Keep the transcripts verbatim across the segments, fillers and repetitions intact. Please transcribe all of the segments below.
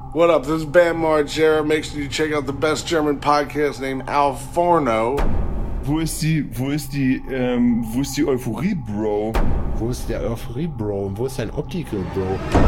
What up? This is Bam Margera. Make sure you check out the best German podcast named Al Forno. Wo ist die, wo ist die, ähm, wo ist die Euphorie, Bro? Wo ist der Euphorie, Bro? Wo ist dein Optical, Bro?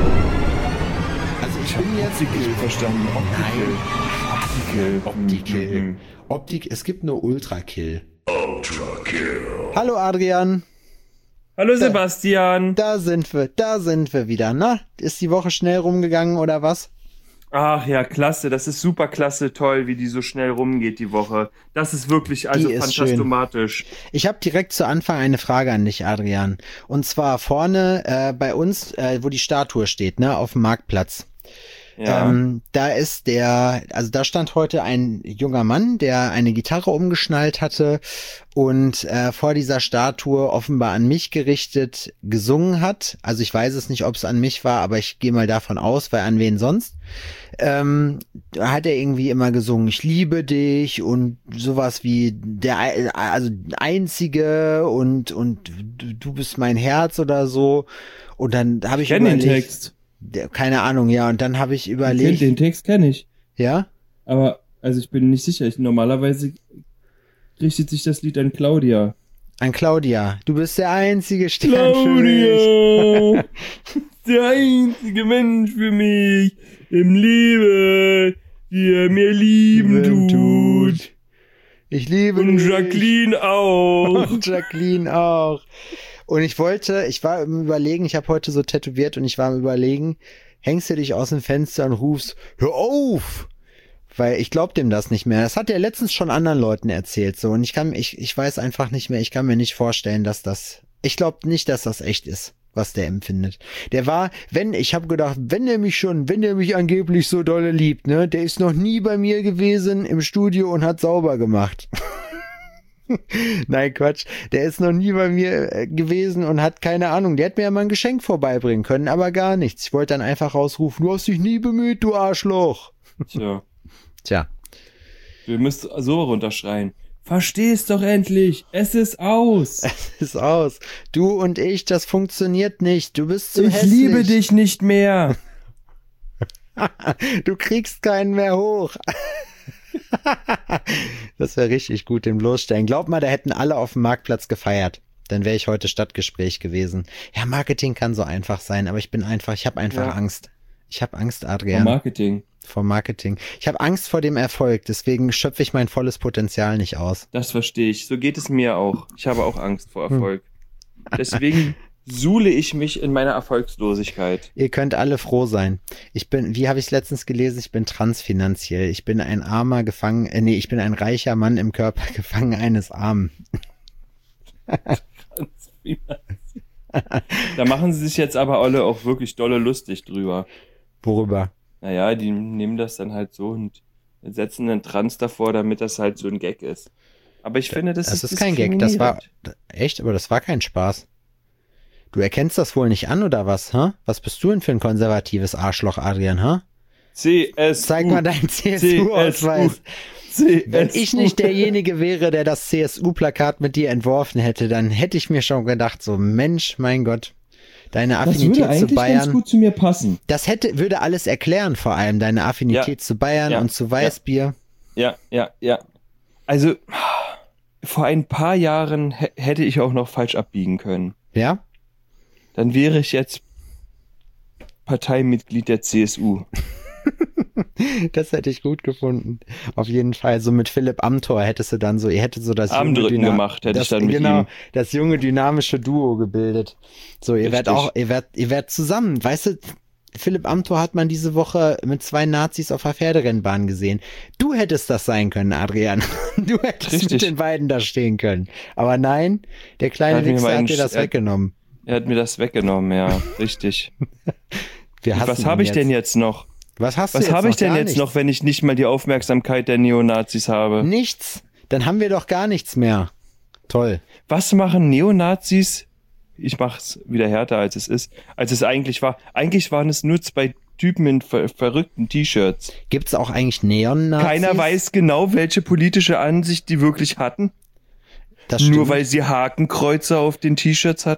Also ich, ich bin jetzt... Optical verstanden. Optical. Nein. Optical. Optical. Mhm. Optik, es gibt nur Ultra-Kill. Ultra-Kill. Hallo Adrian. Hallo Sebastian. Da, da sind wir, da sind wir wieder. Na, ist die Woche schnell rumgegangen oder was? Ach ja, klasse. Das ist super klasse, toll, wie die so schnell rumgeht die Woche. Das ist wirklich also die ist fantastomatisch. Schön. Ich habe direkt zu Anfang eine Frage an dich, Adrian. Und zwar vorne äh, bei uns, äh, wo die Statue steht, ne, auf dem Marktplatz. Ja. Ähm, da ist der, also da stand heute ein junger Mann, der eine Gitarre umgeschnallt hatte und äh, vor dieser Statue offenbar an mich gerichtet gesungen hat. Also ich weiß es nicht, ob es an mich war, aber ich gehe mal davon aus, weil an wen sonst. Ähm, da hat er irgendwie immer gesungen, ich liebe dich und sowas wie der, also Einzige und und du bist mein Herz oder so. Und dann habe ich, ich überlegt, den Text. Keine Ahnung, ja, und dann habe ich überlegt. Den Text kenne ich. Ja? Aber, also ich bin nicht sicher. Ich, normalerweise richtet sich das Lied an Claudia. An Claudia. Du bist der einzige Stern Claudia, für mich. Der einzige Mensch für mich im Leben, der mir lieben tut. tut. Ich liebe Und dich. Jacqueline auch. Und Jacqueline auch. Und ich wollte, ich war im Überlegen, ich habe heute so tätowiert und ich war im Überlegen, hängst du dich aus dem Fenster und rufst, hör auf! Weil ich glaub dem das nicht mehr. Das hat er letztens schon anderen Leuten erzählt, so. Und ich kann, ich, ich weiß einfach nicht mehr, ich kann mir nicht vorstellen, dass das, ich glaube nicht, dass das echt ist, was der empfindet. Der war, wenn, ich habe gedacht, wenn er mich schon, wenn er mich angeblich so dolle liebt, ne, der ist noch nie bei mir gewesen im Studio und hat sauber gemacht. Nein, Quatsch. Der ist noch nie bei mir gewesen und hat keine Ahnung. Der hätte mir ja mal ein Geschenk vorbeibringen können, aber gar nichts. Ich wollte dann einfach rausrufen, du hast dich nie bemüht, du Arschloch. Tja. Tja. Du müsst so runterschreien. Versteh's doch endlich. Es ist aus. Es ist aus. Du und ich, das funktioniert nicht. Du bist zu ich hässlich. Ich liebe dich nicht mehr. Du kriegst keinen mehr hoch. Das wäre richtig gut, den bloßstellen. Glaub mal, da hätten alle auf dem Marktplatz gefeiert. Dann wäre ich heute Stadtgespräch gewesen. Ja, Marketing kann so einfach sein, aber ich bin einfach, ich habe einfach ja. Angst. Ich habe Angst, Adrian. Vor Marketing. Vor Marketing. Ich habe Angst vor dem Erfolg, deswegen schöpfe ich mein volles Potenzial nicht aus. Das verstehe ich. So geht es mir auch. Ich habe auch Angst vor Erfolg. Hm. Deswegen suhle ich mich in meiner Erfolgslosigkeit. Ihr könnt alle froh sein. Ich bin, wie habe ich es letztens gelesen, ich bin transfinanziell. Ich bin ein armer Gefangen, äh, nee, ich bin ein reicher Mann im Körper gefangen eines Armen. Da machen sie sich jetzt aber alle auch wirklich dolle lustig drüber. Worüber? Naja, die nehmen das dann halt so und setzen einen Trans davor, damit das halt so ein Gag ist. Aber ich finde, das, das ist ist kein Gag. Das war, echt, aber das war kein Spaß. Du erkennst das wohl nicht an, oder was, hä? Was bist du denn für ein konservatives Arschloch, Adrian, hä? C S U. Zeig mal deinen C S U-Ausweis. Wenn ich nicht derjenige wäre, der das C S U-Plakat mit dir entworfen hätte, dann hätte ich mir schon gedacht, so Mensch, mein Gott, deine Affinität das würde zu eigentlich Bayern. Ganz gut zu mir passen. Das hätte, würde alles erklären, vor allem deine Affinität ja. zu Bayern ja. und zu Weißbier. Ja, ja, ja. Also, vor ein paar Jahren h- hätte ich auch noch falsch abbiegen können. Ja? Dann wäre ich jetzt Parteimitglied der C S U. Das hätte ich gut gefunden. Auf jeden Fall. So mit Philipp Amthor hättest du dann so, ihr hättet so das Armdrücken junge Dynam- gemacht, hätte das, ich dann mit genau, ihm. das junge dynamische Duo gebildet. So, ihr werdet auch, ihr werdet, ihr werdet zusammen, weißt du, Philipp Amthor hat man diese Woche mit zwei Nazis auf der Pferderennbahn gesehen. Du hättest das sein können, Adrian. Du hättest Richtig. mit den beiden da stehen können. Aber nein, der kleine Wichser hat dir das er, weggenommen. Er hat mir das weggenommen, ja, richtig. Was habe ich jetzt? denn jetzt noch? Was hast du Was jetzt habe ich denn jetzt nichts? noch, wenn ich nicht mal die Aufmerksamkeit der Neonazis habe? Nichts. Dann haben wir doch gar nichts mehr. Toll. Was machen Neonazis? Ich mach's wieder härter, als es ist, als es eigentlich war. Eigentlich waren es nur zwei Typen in ver- verrückten T-Shirts. Gibt's auch eigentlich Neon-Nazis? Keiner weiß genau, welche politische Ansicht die wirklich hatten. Das stimmt. Nur weil sie Hakenkreuze auf den T-Shirts hatten.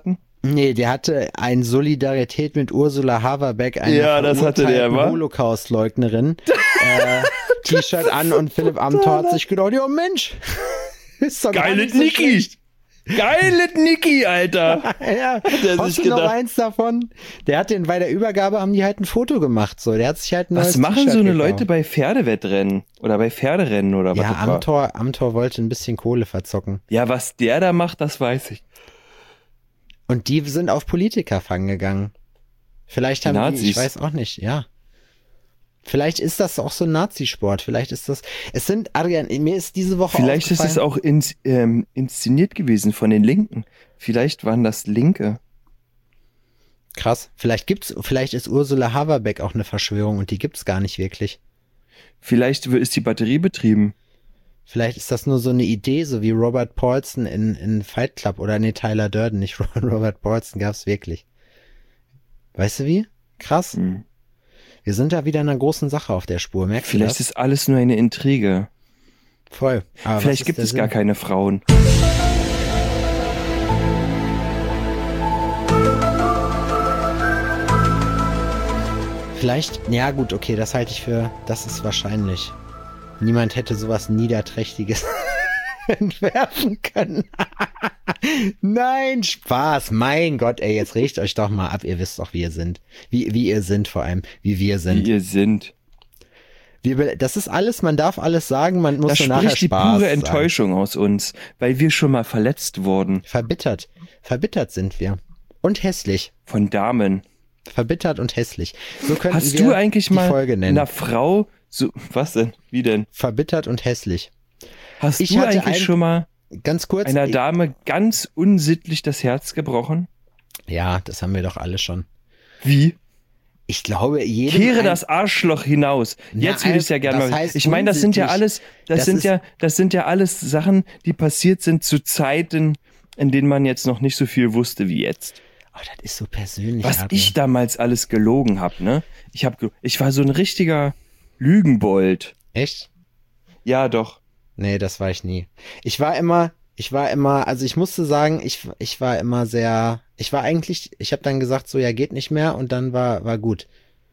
Nee, der hatte ein Solidarität mit Ursula Haverbeck, einer Ja, das hatte der, wa? Holocaust-Leugnerin, äh, T-Shirt an und Philipp Amthor hat sich gedacht, ja Mensch, ist doch gar Geile nicht so Niki! schlecht. Geile Niki, Alter! Ja, Der hast sich du noch gedacht- eins davon? Der hat den bei der Übergabe haben die halt ein Foto gemacht, so. Der hat sich halt ein Was neues machen T-Shirt so eine gekauft. Leute bei Pferdewettrennen? Oder bei Pferderennen oder was Ja, das war? Amthor, Amthor wollte ein bisschen Kohle verzocken. Ja, was der da macht, das weiß ich. Und die sind auf Politikerfang gegangen. Vielleicht Die haben die, Nazis. ich weiß auch nicht, ja. Vielleicht ist das auch so ein Nazisport. Vielleicht ist das, es sind, Adrian, mir ist diese Woche Vielleicht ist es aufgefallen- auch ins, ähm, inszeniert gewesen von den Linken. Vielleicht waren das Linke. Krass. Vielleicht gibt's, vielleicht ist Ursula Haverbeck auch eine Verschwörung und die gibt's gar nicht wirklich. Vielleicht ist die Batterie betrieben. Vielleicht ist das nur so eine Idee, so wie Robert Paulson in, in Fight Club oder nee, Tyler Durden, nicht Robert Paulson gab's wirklich. Weißt du wie? Krass. Hm. Wir sind da wieder in einer großen Sache auf der Spur. Merkst du Vielleicht das? ist alles nur eine Intrige. Voll. Aber was Vielleicht ist gibt der es gar Sinn? keine Frauen. Vielleicht, ja gut, okay, das halte ich für, das ist wahrscheinlich. Niemand hätte sowas Niederträchtiges entwerfen können. Nein, Spaß, mein Gott, ey, jetzt regt euch doch mal ab, ihr wisst doch, wie ihr sind. Wie, wie ihr sind vor allem, wie wir Wie sind. ihr sind. Wir, das ist alles, man darf alles sagen, man muss Da nur nachher spricht die Spaß pure sagen. Enttäuschung aus uns, weil wir schon mal verletzt wurden Verbittert, verbittert sind wir. Und hässlich. von Damen. Verbittert und hässlich. So könnten Hast wir du eigentlich die mal Folge nennen. einer Frau so, was denn? Wie denn? Verbittert und hässlich. Hast Ich du hatte eigentlich ein- schon mal Ganz kurz. einer ich- Dame ganz unsittlich das Herz gebrochen? Ja, das haben wir doch alle schon. Wie? Ich glaube, jedem Kehre ein- das Arschloch hinaus. Na, Jetzt würde ich es ja gerne das mal. heißt Ich meine, das sind ja unsittlich. alles, das, Das sind ist- ja, das sind ja alles Sachen, die passiert sind zu Zeiten, in denen man jetzt noch nicht so viel wusste wie jetzt. Oh, das ist so persönlich. Was Adrian. ich damals alles gelogen habe, ne? Ich habe, ich war so ein richtiger Lügenbold. Echt? Ja, doch. Nee, das war ich nie. Ich war immer, ich war immer, also ich musste sagen, ich, ich war immer sehr, ich war eigentlich, ich habe dann gesagt, so ja, geht nicht mehr und dann war, war gut.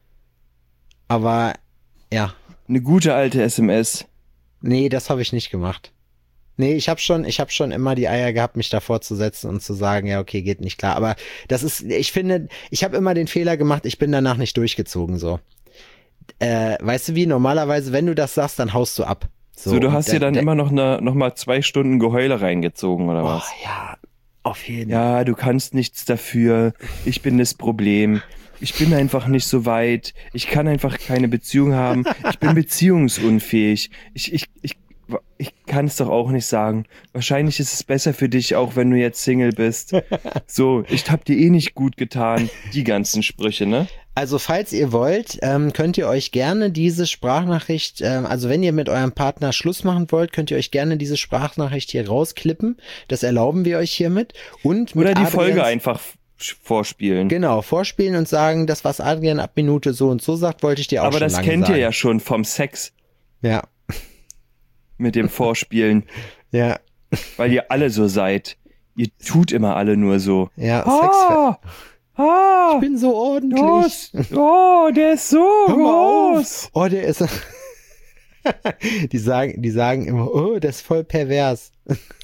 Aber, ja, Eine gute alte S M S. nee, das habe ich nicht gemacht. Nee, ich habe schon, ich habe schon immer die Eier gehabt, mich davor zu setzen und zu sagen, ja, okay, geht nicht klar. Aber das ist, ich finde, ich habe immer den Fehler gemacht, ich bin danach nicht durchgezogen, so. Äh, weißt du wie, normalerweise, wenn du das sagst, dann haust du ab. So, du und hast der- dir dann der- immer noch, ne, noch mal zwei Stunden Geheule reingezogen, oder Oh, was? ja, auf jeden Fall. Ja, du kannst nichts dafür. Ich bin das Problem. Ich bin einfach nicht so weit. Ich kann einfach keine Beziehung haben. Ich bin beziehungsunfähig. Ich, ich, ich, ich kann es doch auch nicht sagen. Wahrscheinlich ist es besser für dich, auch wenn du jetzt Single bist. So, ich hab dir eh nicht gut getan. Die ganzen Sprüche, ne? Also falls ihr wollt, ähm, könnt ihr euch gerne diese Sprachnachricht, ähm, also wenn ihr mit eurem Partner Schluss machen wollt, könnt ihr euch gerne diese Sprachnachricht hier rausklippen. Das erlauben wir euch hiermit. Und mit Oder die Adrians- Folge einfach f- vorspielen. Genau, vorspielen und sagen, das, was Adrian ab Minute so und so sagt, wollte ich dir auch Aber schon das lange kennt sagen. ihr ja schon vom Sex Ja, mit dem Vorspielen, ja, weil ihr alle so seid. Ihr tut immer alle nur so. ja, Sexfest. ah, Ich bin so ordentlich. los. Oh, der ist so Hör mal groß. auf. Oh, der ist. die sagen, die sagen immer, oh, das ist voll pervers.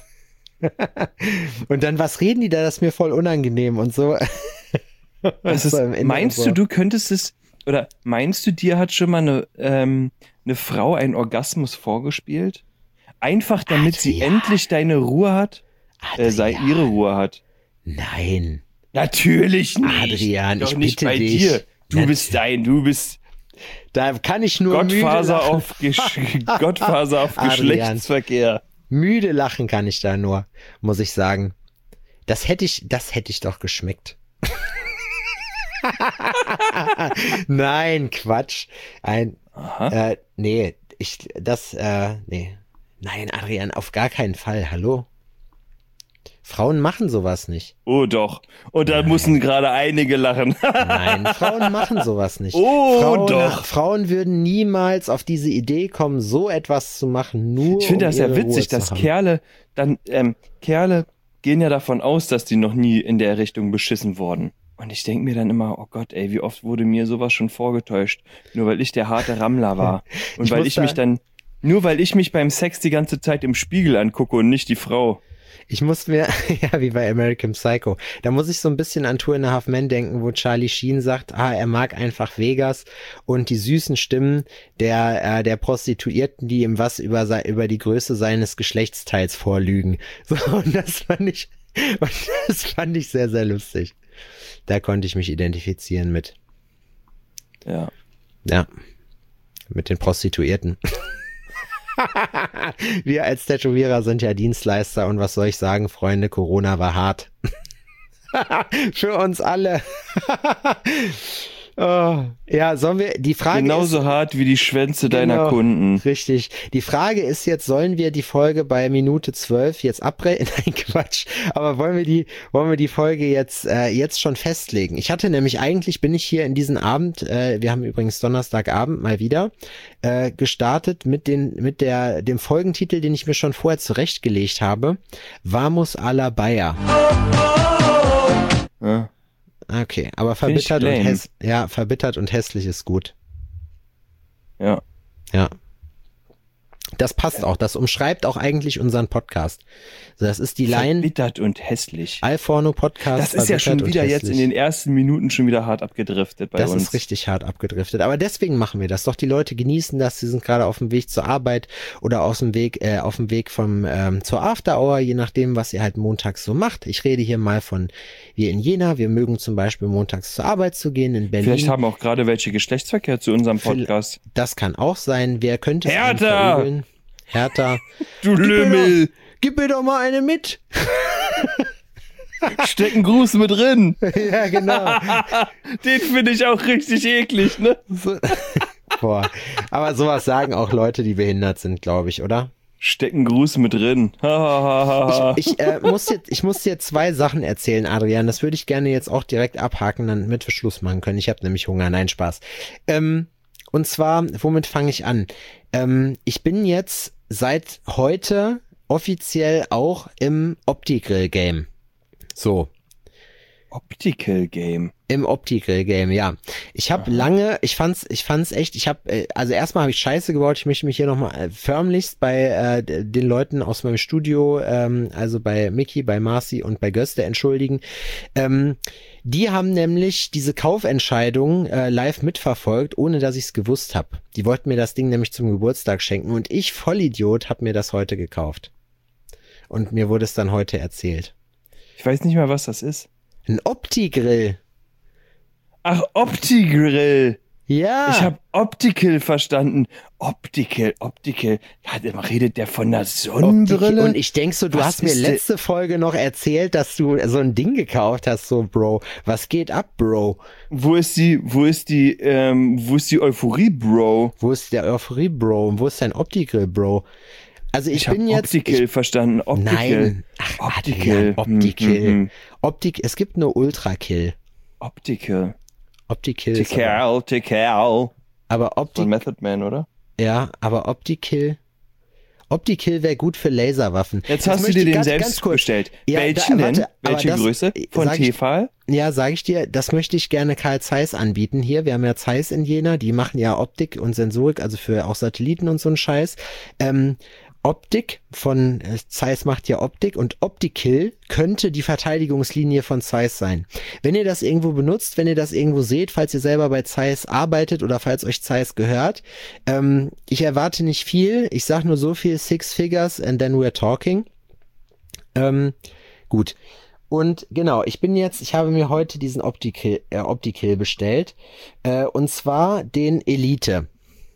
Und dann, was reden die da? Das ist mir voll unangenehm und so. Das ist, So im Inneren meinst so. du, du könntest es, oder meinst du, dir hat schon mal eine, ähm, eine Frau einen Orgasmus vorgespielt? Einfach damit sie Adrian. endlich deine Ruhe hat, äh, sei Adrian. ihre Ruhe hat. Nein. Natürlich nicht. Adrian, Doch ich nicht bitte bei dich. dir. Du Nat- bist dein, du bist Da kann ich nur Gottfaser müde lachen. auf, Gesch Gottfaser auf Adrian. Geschlechtsverkehr. Müde lachen kann ich da nur, muss ich sagen. Das hätte ich, das hätte ich doch geschmeckt. Nein, Quatsch. Ein, Aha. äh, nee, ich, das, äh, nee. Nein, Adrian, auf gar keinen Fall. Hallo? Frauen machen sowas nicht. Oh doch. Und da mussten gerade einige lachen. Nein, Frauen machen sowas nicht. Oh, Frauen, doch. Frauen würden niemals auf diese Idee kommen, so etwas zu machen, nur Ich finde um das ja ihre witzig, Ruhe zu dass haben. Kerle dann, ähm, Kerle gehen ja davon aus, dass die noch nie in der Richtung beschissen wurden. Und ich denke mir dann immer, oh Gott, ey, wie oft wurde mir sowas schon vorgetäuscht, nur weil ich der harte Rammler war. Und ich weil ich mich dann, nur weil ich mich beim Sex die ganze Zeit im Spiegel angucke und nicht die Frau. Ich muss mir, ja, wie bei American Psycho, da muss ich so ein bisschen an Two and a Half Men denken, wo Charlie Sheen sagt, ah, er mag einfach Vegas und die süßen Stimmen der äh, der Prostituierten, die ihm was über über die Größe seines Geschlechtsteils vorlügen. So, und das fand ich, und das fand ich sehr, sehr lustig. Da konnte ich mich identifizieren mit. Ja. Ja. Mit den Prostituierten. Wir als Tätowierer sind ja Dienstleister und was soll ich sagen, Freunde, Corona war hart. Für uns alle. Oh, ja, sollen wir, die Frage Genauso ist, hart wie die Schwänze genau, deiner Kunden. Richtig. Die Frage ist jetzt, sollen wir die Folge bei Minute zwölf jetzt abbrechen? Nein, Quatsch. Aber wollen wir die, wollen wir die Folge jetzt, äh, jetzt schon festlegen? Ich hatte nämlich eigentlich, bin ich hier in diesen Abend, äh, wir haben übrigens Donnerstagabend mal wieder, äh, gestartet mit den, mit der, dem Folgentitel, den ich mir schon vorher zurechtgelegt habe. Vamos a la Bayer. Ja. Okay, aber verbittert und häss ja, verbittert und hässlich ist gut. Ja. Ja. Das passt auch, das umschreibt auch eigentlich unseren Podcast. Also das ist die Line. Verbittert und hässlich. Alforno Podcast. Das ist ja schon wieder jetzt in den ersten Minuten schon wieder hart abgedriftet bei das uns. Das ist richtig hart abgedriftet. Aber deswegen machen wir das. Doch die Leute genießen das. Sie sind gerade auf dem Weg zur Arbeit oder auf dem Weg, äh, auf dem Weg vom ähm, zur After Hour, je nachdem, was ihr halt montags so macht. Ich rede hier mal von wir in Jena. Wir mögen zum Beispiel montags zur Arbeit zu gehen in Berlin. Vielleicht haben auch gerade welche Geschlechtsverkehr zu unserem Podcast. Das kann auch sein. Wer könnte es Hertha! Hertha. Du Lümmel! Gib mir doch mal eine mit. Stecken Gruß mit drin. Ja, genau. Den finde ich auch richtig eklig, ne? So. Boah. Aber sowas sagen auch Leute, die behindert sind, glaube ich, oder? Stecken Gruß mit drin. ich ich, äh, muss dir, ich muss dir zwei Sachen erzählen, Adrian. Das würde ich gerne jetzt auch direkt abhaken, damit wir Schluss machen können. Ich habe nämlich Hunger. Nein, Spaß. Ähm, und zwar, womit fange ich an? Ähm, ich bin jetzt seit heute offiziell auch im Opti-Grill-Game. So. Optical-Game? Im Opti-Grill-Game, ja. Ich habe lange, ich fand's, ich fand's echt, ich habe, also erstmal habe ich Scheiße gebaut, ich möchte mich hier nochmal förmlichst bei äh, den Leuten aus meinem Studio, ähm, also bei Mickey, bei Marci und bei Göste entschuldigen. Ähm, die haben nämlich diese Kaufentscheidung äh, live mitverfolgt, ohne dass ich es gewusst habe. Die wollten mir das Ding nämlich zum Geburtstag schenken und ich, Vollidiot, habe mir das heute gekauft. Und mir wurde es dann heute erzählt. Ich weiß nicht mal, was das ist. Ein Opti-Grill. Ach, Opti-Grill. Ja. Ich habe Optical verstanden. Optical, Optical. Ja, redet der von einer Sonnenbrille? Optical. Und ich denk so, du Was hast mir letzte Folge noch erzählt, dass du so ein Ding gekauft hast, so, Bro. Was geht ab, Bro? Wo ist die, wo ist die, ähm, wo ist die Euphorie, Bro? Wo ist der Euphorie, Bro? Und wo ist dein Opti-Grill, Bro? Also ich, ich bin jetzt Optical ich, verstanden. Optical. Nein, ach, Optical. Optical. Mm-hmm. Optik. Es gibt nur Ultra-Kill. Optical. Optical. Optical, Optical. Aber Optik. Von Method Man, oder? Ja, aber Optikill. Optikill wäre gut für Laserwaffen. Jetzt hast du dir den ganz, selbst ganz cool. bestellt. Ja, Welchen da, warte, denn? Welche das, Größe? Von Tefal? Ja, sage ich dir, das möchte ich gerne Carl Zeiss anbieten hier. Wir haben ja Zeiss in Jena, die machen ja Optik und Sensorik, also für auch Satelliten und so einen Scheiß. Ähm, Optik von äh, Zeiss macht ja Optik und Optikill könnte die Verteidigungslinie von Zeiss sein. Wenn ihr das irgendwo benutzt, wenn ihr das irgendwo seht, falls ihr selber bei Zeiss arbeitet oder falls euch Zeiss gehört, ähm, ich erwarte nicht viel. Ich sag nur so viel, six figures and then we're talking. Ähm, gut. Und genau, ich bin jetzt, ich habe mir heute diesen Optikill, äh, Optikill bestellt, äh, und zwar den Elite,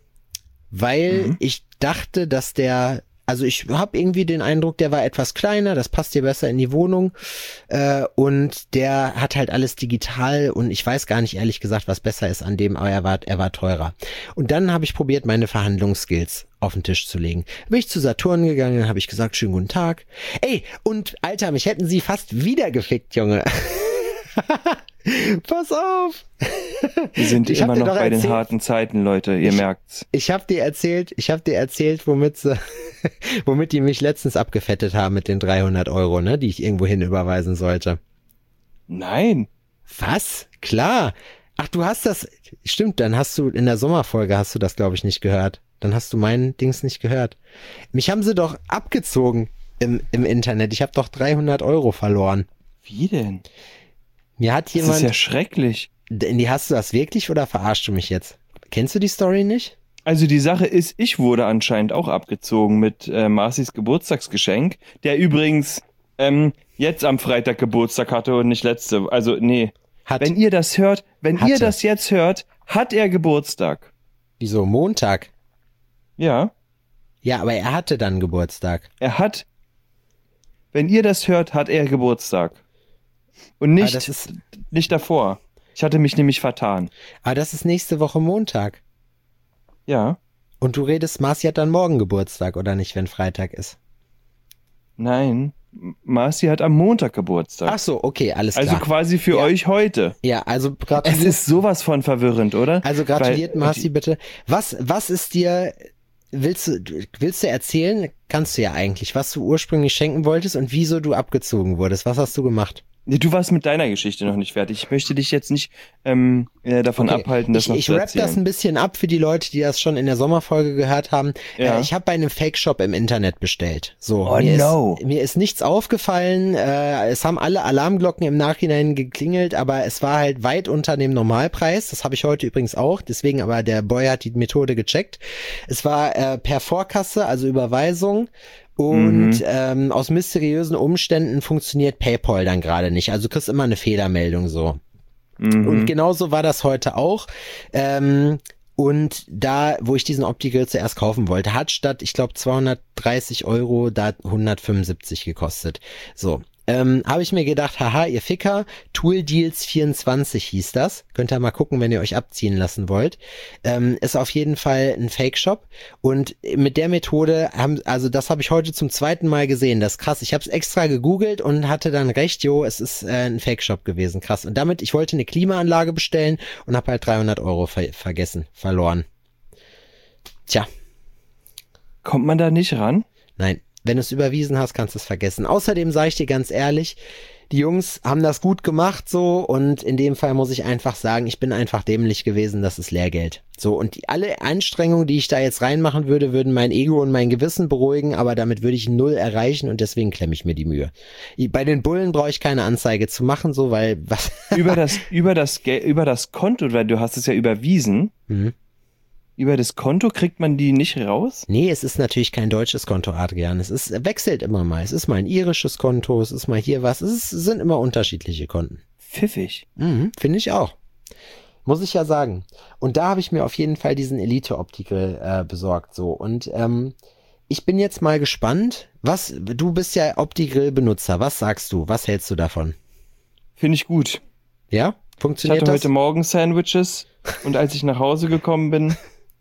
weil mhm. ich dachte, dass der, also ich habe irgendwie den Eindruck, der war etwas kleiner, das passt hier besser in die Wohnung, äh, und der hat halt alles digital und ich weiß gar nicht ehrlich gesagt, was besser ist an dem, aber er war, er war teurer. Und dann habe ich probiert, meine Verhandlungsskills auf den Tisch zu legen. Bin ich zu Saturn gegangen, habe ich gesagt, schönen guten Tag. Ey, und Alter, mich hätten sie fast wieder gefickt, Junge. Pass auf! Wir sind Ich hab immer dir noch doch bei den erzählt- harten Zeiten, Leute, ihr Ich- merkt's. Ich hab dir erzählt, ich hab dir erzählt, womit sie, womit die mich letztens abgefettet haben mit den dreihundert Euro, ne, die ich irgendwo hin überweisen sollte. Nein. Was? Klar. Ach, du hast das, stimmt, dann hast du, in der Sommerfolge hast du das, glaube ich, nicht gehört. Dann hast du meinen Dings nicht gehört. Mich haben sie doch abgezogen im, im Internet. Ich habe doch dreihundert Euro verloren. Wie denn? Mir hat Das jemand, ist ja schrecklich. die hast du das wirklich oder verarschst du mich jetzt? Kennst du die Story nicht? Also die Sache ist, ich wurde anscheinend auch abgezogen mit äh, Marcis Geburtstagsgeschenk, der übrigens ähm, jetzt am Freitag Geburtstag hatte und nicht letzte. Also nee. Hat, Wenn ihr das hört, wenn Hatte. ihr das jetzt hört, hat er Geburtstag. wieso, Montag? Ja, Ja, aber er hatte dann Geburtstag. er hat. Wenn ihr das hört, hat er Geburtstag. Und nicht, Aber das ist, nicht davor. Ich hatte mich nämlich vertan. aber das ist nächste Woche Montag. Ja. Und du redest, Marci hat dann morgen Geburtstag, oder nicht, wenn Freitag ist? Nein. Marci hat am Montag Geburtstag. Ach so, okay, alles also klar. quasi für Ja. euch heute. Ja, also Es gratuliert, ist sowas von verwirrend, oder? also gratuliert Weil- Marci bitte. Was, was ist dir, willst du, willst du erzählen? Kannst du ja eigentlich, was du ursprünglich schenken wolltest und wieso du abgezogen wurdest. Was hast du gemacht? Nee, du warst mit deiner Geschichte noch nicht fertig. Ich möchte dich jetzt nicht ähm, äh, davon Okay, abhalten, das ich, noch ich zu rapp erzählen. das ein bisschen ab für die Leute, die das schon in der Sommerfolge gehört haben. Ja. Äh, ich habe bei einem Fake-Shop im Internet bestellt. So, Oh, mir, no. ist, mir ist nichts aufgefallen. Äh, es haben alle Alarmglocken im Nachhinein geklingelt, aber es war halt weit unter dem Normalpreis. Das habe ich heute übrigens auch. Deswegen aber der Boy hat die Methode gecheckt. Es war äh, per Vorkasse, also Überweisung. Und Mhm. ähm, aus mysteriösen Umständen funktioniert PayPal dann gerade nicht. Also du kriegst immer eine Fehlermeldung so. Mhm. Und genauso war das heute auch. Ähm, und da, wo ich diesen Opti-Grill zuerst kaufen wollte, hat statt, ich glaube, zweihundertdreißig Euro da hundertfünfundsiebzig gekostet. So. Ähm, habe ich mir gedacht, haha, ihr Ficker, Tool Deals vierundzwanzig hieß das. Könnt ihr mal gucken, wenn ihr euch abziehen lassen wollt. Ähm, ist auf jeden Fall ein Fake-Shop. Und mit der Methode haben, also das habe ich heute zum zweiten Mal gesehen. Das ist krass. Ich habe es extra gegoogelt und hatte dann recht, jo, es ist äh, ein Fake-Shop gewesen. Krass. Und damit, ich wollte eine Klimaanlage bestellen und habe halt dreihundert Euro ver vergessen, verloren. Tja, Kommt man da nicht ran? nein. Wenn du es überwiesen hast, kannst du es vergessen. Außerdem sage ich dir ganz ehrlich, die Jungs haben das gut gemacht so und in dem Fall muss ich einfach sagen, ich bin einfach dämlich gewesen, das ist Lehrgeld. So, und die, alle Anstrengungen, die ich da jetzt reinmachen würde, würden mein Ego und mein Gewissen beruhigen, aber damit würde ich null erreichen und deswegen klemme ich mir die Mühe. Bei den Bullen brauche ich keine Anzeige zu machen, so, weil was... über das, über das, Gel- über das Konto, weil du hast es ja überwiesen. Mhm. Über das Konto kriegt man die nicht raus? Nee, es ist natürlich kein deutsches Konto, Adrian. Es ist, es wechselt immer mal. Es ist mal ein irisches Konto, es ist mal hier was. Es ist, es sind immer unterschiedliche Konten. Pfiffig. Mhm, finde ich auch. Muss ich ja sagen. Und da habe ich mir auf jeden Fall diesen Elite-Optical äh, besorgt. So. Und ähm, ich bin jetzt mal gespannt. Was, du bist ja Opti-Grill-Benutzer. Was sagst du? Was hältst du davon? Finde ich gut. Ja? Ich Funktioniert hatte das? heute Morgen Sandwiches und als ich nach Hause gekommen bin,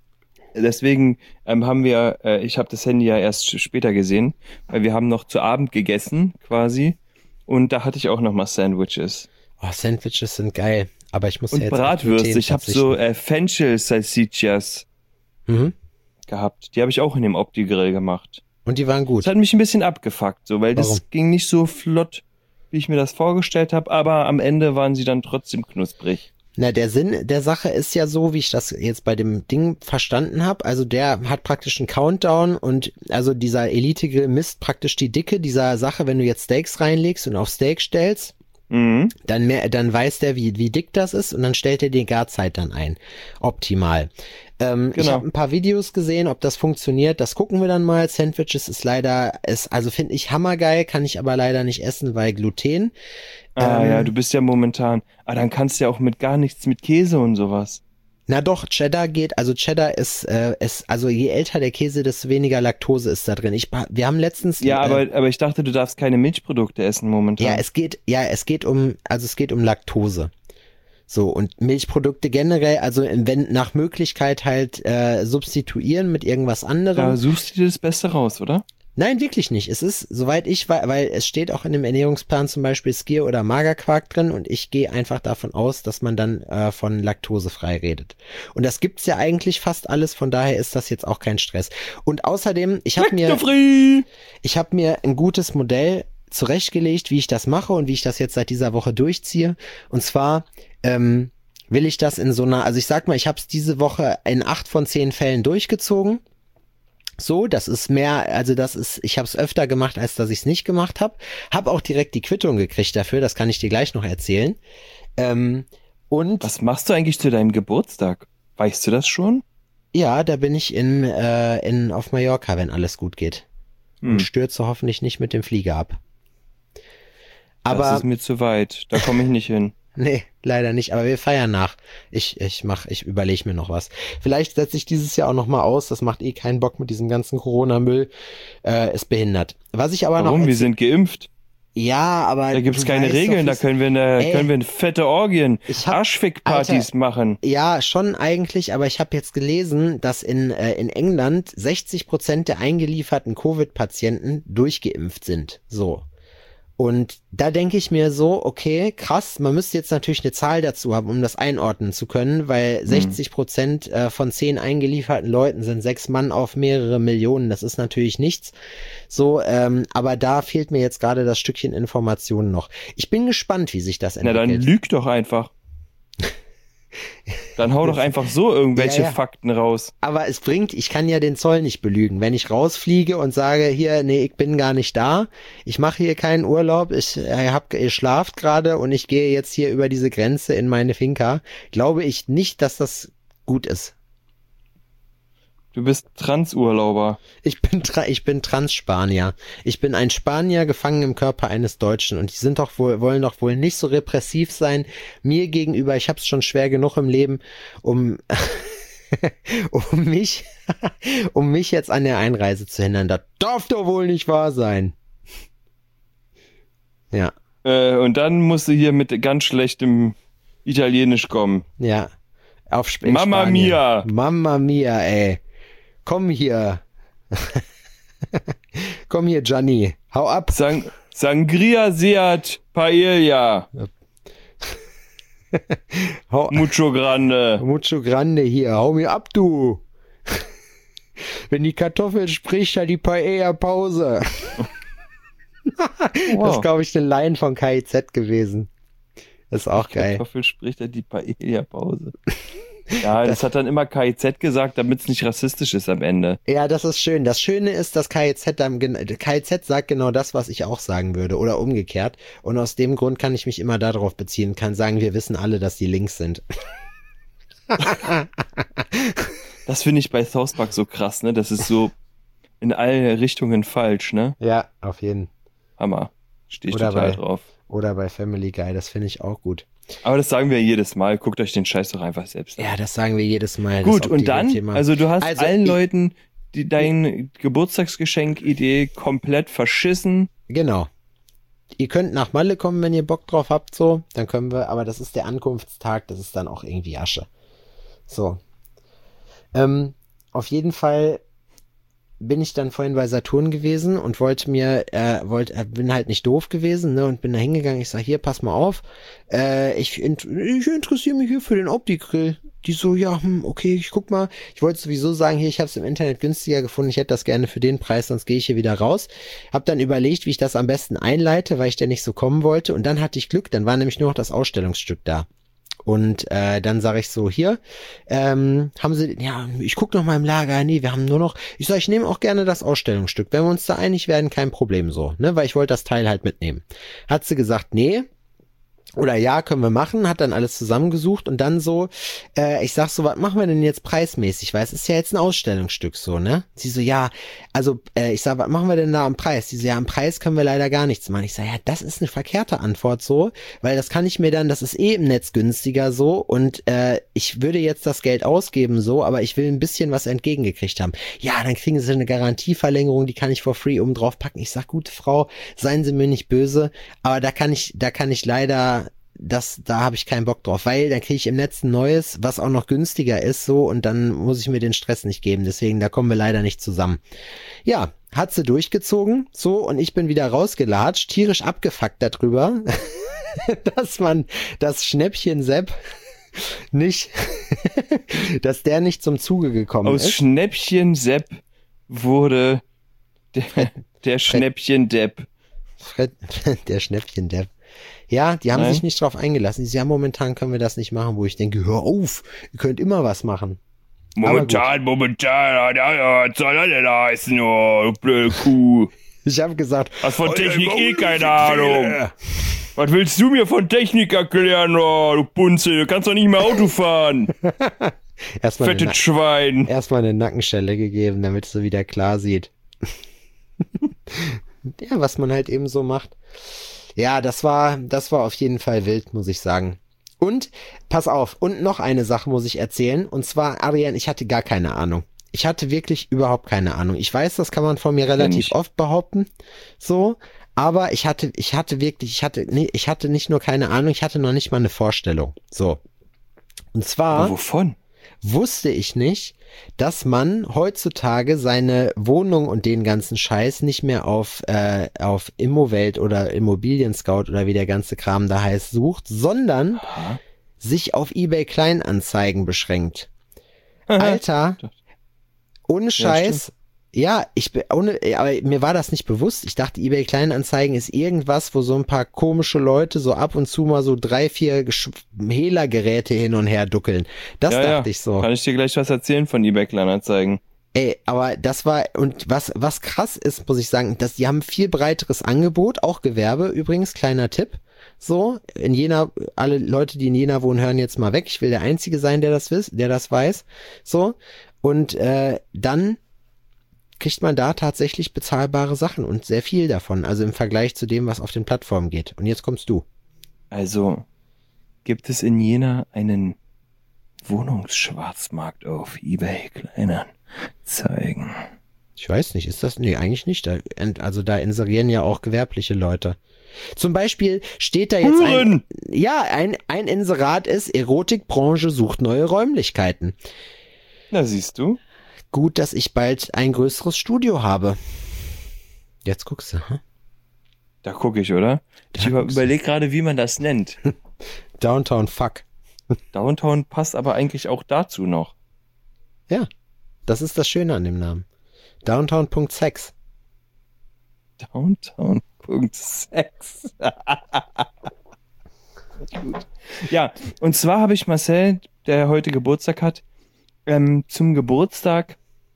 deswegen ähm, haben wir, äh, ich habe das Handy ja erst später gesehen, weil wir haben noch zu Abend gegessen quasi und da hatte ich auch noch mal Sandwiches. Oh, Sandwiches sind geil. Aber ich muss Und ja jetzt auf Bratwürste. Gluten Ich habe so äh, Fenchel Salsichas Mhm. gehabt. Die habe ich auch in dem Opti-Grill gemacht. Und die waren gut. Das hat mich ein bisschen abgefuckt, so, weil Warum? das ging nicht so flott, wie ich mir das vorgestellt habe, aber am Ende waren sie dann trotzdem knusprig. Na, der Sinn der Sache ist ja so, wie ich das jetzt bei dem Ding verstanden habe. Also der hat praktisch einen Countdown und also dieser Elite-Grill misst praktisch die Dicke dieser Sache, wenn du jetzt Steaks reinlegst und auf Steak stellst. Mhm. Dann, mehr, dann weiß der, wie, wie dick das ist und dann stellt er die Garzeit dann ein. Optimal. Ähm, Genau. Ich habe ein paar Videos gesehen, ob das funktioniert. Das gucken wir dann mal. Sandwiches ist leider, ist, also finde ich hammergeil, kann ich aber leider nicht essen, weil Gluten. Ah Ähm, ja, du bist ja momentan. Ah, dann kannst du ja auch mit gar nichts, mit Käse und sowas. Na doch, Cheddar geht, also Cheddar ist, äh, ist, also je älter der Käse, desto weniger Laktose ist da drin. Ich, wir haben letztens... Ja, äh, aber, aber ich dachte, du darfst keine Milchprodukte essen momentan. Ja, es geht, ja, es geht um, also es geht um Laktose. So, und Milchprodukte generell, also wenn nach Möglichkeit halt äh, substituieren mit irgendwas anderem. Da suchst du dir das Beste raus, oder? Nein, wirklich nicht. Es ist, soweit ich weiß, weil es steht auch in dem Ernährungsplan zum Beispiel Skier oder Magerquark drin und ich gehe einfach davon aus, dass man dann äh, von laktosefrei redet. Und das gibt's ja eigentlich fast alles, von daher ist das jetzt auch kein Stress. Und außerdem, ich habe mir, ich habe mir ein gutes Modell zurechtgelegt, wie ich das mache und wie ich das jetzt seit dieser Woche durchziehe. Und zwar ähm, will ich das in so einer, also ich sag mal, ich habe es diese Woche in acht von zehn Fällen durchgezogen. So, das ist mehr, also das ist, ich habe es öfter gemacht, als dass ich es nicht gemacht habe. Hab auch direkt die Quittung gekriegt dafür, das kann ich dir gleich noch erzählen. Ähm, und was machst du eigentlich zu deinem Geburtstag? Weißt du das schon? Ja, da bin ich in, äh, in auf Mallorca, wenn alles gut geht. Hm. Und stürze hoffentlich nicht mit dem Flieger ab. Aber das ist mir zu weit, da komme ich nicht hin. Nee, leider nicht, aber wir feiern nach. Ich ich mach, ich überlege mir noch was. Vielleicht setze ich dieses Jahr auch noch mal aus, das macht eh keinen Bock mit diesem ganzen Corona-Müll, äh, ist behindert. Was ich aber Warum? noch... Warum? Wir sind geimpft. Ja, aber... Da gibt's keine Regeln, doch, da können wir eine, ey, können wir eine fette Orgien, hab, Arschfick-Partys Alter, machen. Ja, schon eigentlich, aber ich habe jetzt gelesen, dass in, äh, in England sechzig Prozent der eingelieferten Covid-Patienten durchgeimpft sind. So. Und da denke ich mir so, okay, krass, man müsste jetzt natürlich eine Zahl dazu haben, um das einordnen zu können, weil mhm. sechzig Prozent äh, von zehn eingelieferten Leuten sind sechs Mann auf mehrere Millionen, das ist natürlich nichts. So, ähm, aber da fehlt mir jetzt gerade das Stückchen Informationen noch. Ich bin gespannt, wie sich das entwickelt. Na dann lüg doch einfach. Dann hau doch einfach so irgendwelche ja, ja. Fakten raus. Aber es bringt, ich kann ja den Zoll nicht belügen. Wenn ich rausfliege und sage, hier, nee, ich bin gar nicht da, ich mache hier keinen Urlaub, ich äh, hab, ihr schlaft gerade und ich gehe jetzt hier über diese Grenze in meine Finca, glaube ich nicht, dass das gut ist. Du bist Transurlauber. Ich bin tra- ich bin Trans-Spanier. Ich bin ein Spanier gefangen im Körper eines Deutschen und die sind doch wohl, wollen doch wohl nicht so repressiv sein mir gegenüber. Ich hab's schon schwer genug im Leben, um um mich um mich jetzt an der Einreise zu hindern. Das darf doch wohl nicht wahr sein. Ja. Äh, und dann musst du hier mit ganz schlechtem Italienisch kommen. Ja. Auf Sp- Mamma Spanien. mia. Mamma mia, ey. Komm hier. Komm hier, Gianni. Hau ab. Sang- Sangria Seat Paella. Hau- Mucho grande. Mucho grande hier. Hau mir ab, du. Wenn die Kartoffel spricht, hat die Paella Pause. Wow. Das ist, glaube ich, eine Line von K I Z gewesen. Das ist auch geil. Kartoffel spricht, hat die Paella Pause. Ja, das, das hat dann immer K I Z gesagt, damit es nicht rassistisch ist am Ende. Ja, das ist schön. Das Schöne ist, dass K I Z dann, K I Z sagt genau das, was ich auch sagen würde oder umgekehrt. Und aus dem Grund kann ich mich immer darauf beziehen, kann sagen, wir wissen alle, dass die links sind. Das finde ich bei South Park so krass, ne? Das ist so in alle Richtungen falsch, ne? Ja, auf jeden. Hammer. Stehe ich oder total bei, drauf. Oder bei Family Guy, das finde ich auch gut. Aber das sagen wir jedes Mal. Guckt euch den Scheiß doch einfach selbst an. Ja, das sagen wir jedes Mal. Gut, und dann, Thema. also du hast also allen ich, Leuten die deine Geburtstagsgeschenk-Idee komplett verschissen. Genau. Ihr könnt nach Malle kommen, wenn ihr Bock drauf habt, so. Dann können wir, aber das ist der Ankunftstag, das ist dann auch irgendwie Asche. So. Ähm, auf jeden Fall bin ich dann vorhin bei Saturn gewesen und wollte mir, äh, wollte, äh, bin halt nicht doof gewesen, ne, und bin da hingegangen. Ich sag, hier, pass mal auf, äh, ich, int- ich interessiere mich hier für den Opti-Grill. Die so, ja, hm, okay, ich guck mal. Ich wollte sowieso sagen, hier, ich habe es im Internet günstiger gefunden. Ich hätte das gerne für den Preis, sonst gehe ich hier wieder raus. Hab dann überlegt, wie ich das am besten einleite, weil ich da nicht so kommen wollte. Und dann hatte ich Glück, dann war nämlich nur noch das Ausstellungsstück da. Und äh, dann sage ich so, hier, ähm, haben sie, ja, ich gucke noch mal im Lager, nee, wir haben nur noch, ich sage, ich nehme auch gerne das Ausstellungsstück, wenn wir uns da einig werden, kein Problem so, ne, weil ich wollte das Teil halt mitnehmen. Hat sie gesagt, nee, oder ja, können wir machen, hat dann alles zusammengesucht und dann so, äh, ich sag so, was machen wir denn jetzt preismäßig, weil es ist ja jetzt ein Ausstellungsstück so, ne? Sie so, ja, also äh, ich sag, was machen wir denn da am Preis? Sie so, ja, am Preis können wir leider gar nichts machen. Ich sag, ja, das ist eine verkehrte Antwort so, weil das kann ich mir dann, das ist eh im Netz günstiger so und äh, ich würde jetzt das Geld ausgeben so, aber ich will ein bisschen was entgegengekriegt haben. Ja, dann kriegen sie eine Garantieverlängerung, die kann ich for free oben drauf packen. Ich sag, gute Frau, seien Sie mir nicht böse, aber da kann ich, da kann ich leider das, da habe ich keinen Bock drauf, weil dann kriege ich im Netz ein neues, was auch noch günstiger ist, so, und dann muss ich mir den Stress nicht geben. Deswegen, da kommen wir leider nicht zusammen. Ja, hat sie durchgezogen, so, und ich bin wieder rausgelatscht, tierisch abgefuckt darüber, dass man das Schnäppchen Sepp nicht, dass der nicht zum Zuge gekommen Aus ist. Aus Schnäppchen Sepp wurde der, der Schnäppchen Depp. Der Schnäppchen Depp. Ja, die haben Nein. sich nicht drauf eingelassen. Die sagen, ja, momentan können wir das nicht machen, wo ich denke, hör auf, ihr könnt immer was machen. Momentan, momentan, was soll das denn heißen, oh, du blöde Kuh. Ich habe gesagt, hast von Technik eh keine Ahnung. Was willst du mir von Technik erklären, oh, du Bunze? Du kannst doch nicht mehr Auto fahren. Erstmal Fettes eine, Schwein. Erstmal eine Nackenschelle gegeben, damit es so wieder klar sieht. Ja, was man halt eben so macht. Ja, das war, das war auf jeden Fall wild, muss ich sagen. Und, pass auf, und noch eine Sache muss ich erzählen. Und zwar, Adrian, ich hatte gar keine Ahnung. Ich hatte wirklich überhaupt keine Ahnung. Ich weiß, das kann man von mir relativ ja, oft behaupten. So. Aber ich hatte, ich hatte wirklich, ich hatte, nee, ich hatte nicht nur keine Ahnung, ich hatte noch nicht mal eine Vorstellung. So. Und zwar. Aber wovon? Wusste ich nicht, dass man heutzutage seine Wohnung und den ganzen Scheiß nicht mehr auf, äh, auf Immowelt oder Immobilien Scout oder wie der ganze Kram da heißt sucht, sondern Aha. sich auf eBay Kleinanzeigen beschränkt. Aha. Alter, ohne Scheiß. Ja, ich bin ohne, aber mir war das nicht bewusst. Ich dachte, eBay Kleinanzeigen ist irgendwas, wo so ein paar komische Leute so ab und zu mal so drei, vier Hehlergeräte hin und her duckeln. Das ja, dachte ja. ich so. Kann ich dir gleich was erzählen von eBay Kleinanzeigen? Ey, aber das war, und was, was krass ist, muss ich sagen, dass die haben ein viel breiteres Angebot, auch Gewerbe übrigens, kleiner Tipp. So, in Jena, alle Leute, die in Jena wohnen, hören jetzt mal weg. Ich will der Einzige sein, der das wisst, der das weiß. So, und äh, dann kriegt man da tatsächlich bezahlbare Sachen und sehr viel davon, also im Vergleich zu dem, was auf den Plattformen geht. Und jetzt kommst du. Also, gibt es in Jena einen Wohnungsschwarzmarkt auf eBay Kleinanzeigen? Ich weiß nicht, ist das? Nee, eigentlich nicht. Da, also da inserieren ja auch gewerbliche Leute. Zum Beispiel steht da jetzt ein, ja, ein, ein Inserat ist, Erotikbranche sucht neue Räumlichkeiten. Na, siehst du. Gut, dass ich bald ein größeres Studio habe. Jetzt guckst du, hm? Da gucke ich, oder? Ich über, überlege gerade, wie man das nennt. Downtown Fuck. Downtown passt aber eigentlich auch dazu noch. Ja, das ist das Schöne an dem Namen. Downtown.sex. Downtown.sex. Gut. Ja, und zwar habe ich Marcel, der heute Geburtstag hat, ähm, zum Geburtstag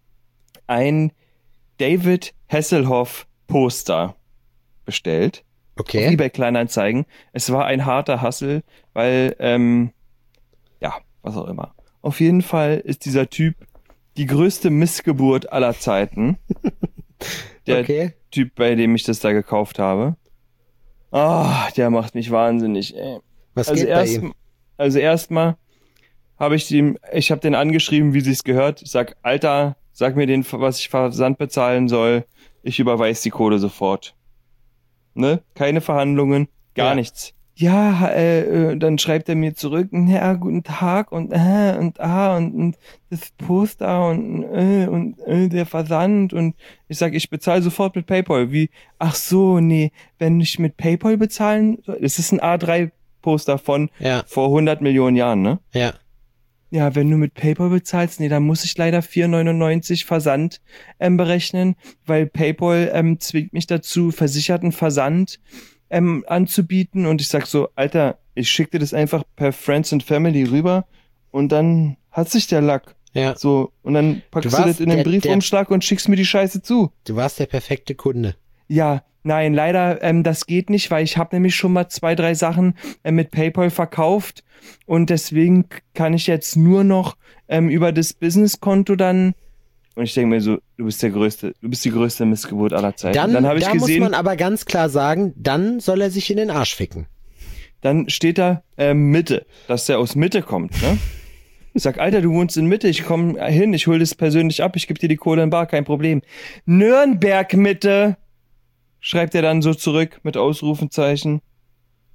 ein David Hasselhoff Poster bestellt. Okay. Auf eBay Kleinanzeigen. Es war ein harter Hassel, weil, ähm, ja, was auch immer. Auf jeden Fall ist dieser Typ die größte Missgeburt aller Zeiten. Der okay. Typ, bei dem ich das da gekauft habe. Ah, der macht mich wahnsinnig, ey. Was also geht erst, bei ihm? Also erstmal habe ich ihm, ich habe den angeschrieben, wie sich's gehört. Ich sag, Alter, sag mir den, was ich Versand bezahlen soll. Ich überweise die Kohle sofort. Ne? Keine Verhandlungen, gar ja. nichts. Ja, äh, dann schreibt er mir zurück, ja, guten Tag und äh, und ah und, und das Poster und äh, und äh, der Versand und ich sag, ich bezahle sofort mit PayPal. Wie? Ach so, nee, wenn ich mit PayPal bezahlen, es ist ein A drei Poster von ja. vor hundert Millionen Jahren, ne? Ja. Ja, wenn du mit PayPal bezahlst, nee, dann muss ich leider vier neunundneunzig Versand ähm, berechnen, weil PayPal ähm, zwingt mich dazu, versicherten Versand ähm, anzubieten. Und ich sag so, Alter, ich schick dir das einfach per Friends and Family rüber und dann hat sich der Lack. Ja. So, und dann packst du, du das in den der, Briefumschlag der, und schickst mir die Scheiße zu. Du warst der perfekte Kunde. Ja, nein, leider, ähm, das geht nicht, weil ich habe nämlich schon mal zwei, drei Sachen äh, mit PayPal verkauft und deswegen kann ich jetzt nur noch ähm, über das Businesskonto dann und ich denke mir so, du bist der größte, du bist die größte Missgeburt aller Zeiten. Dann, dann habe ich da gesehen, muss man aber ganz klar sagen, dann soll er sich in den Arsch ficken. Dann steht da äh, Mitte, dass der aus Mitte kommt, ne? Ich sag, Alter, du wohnst in Mitte, ich komme hin, ich hol das persönlich ab, ich gebe dir die Kohle in bar, kein Problem. Nürnberg Mitte, schreibt er dann so zurück mit Ausrufezeichen. Ich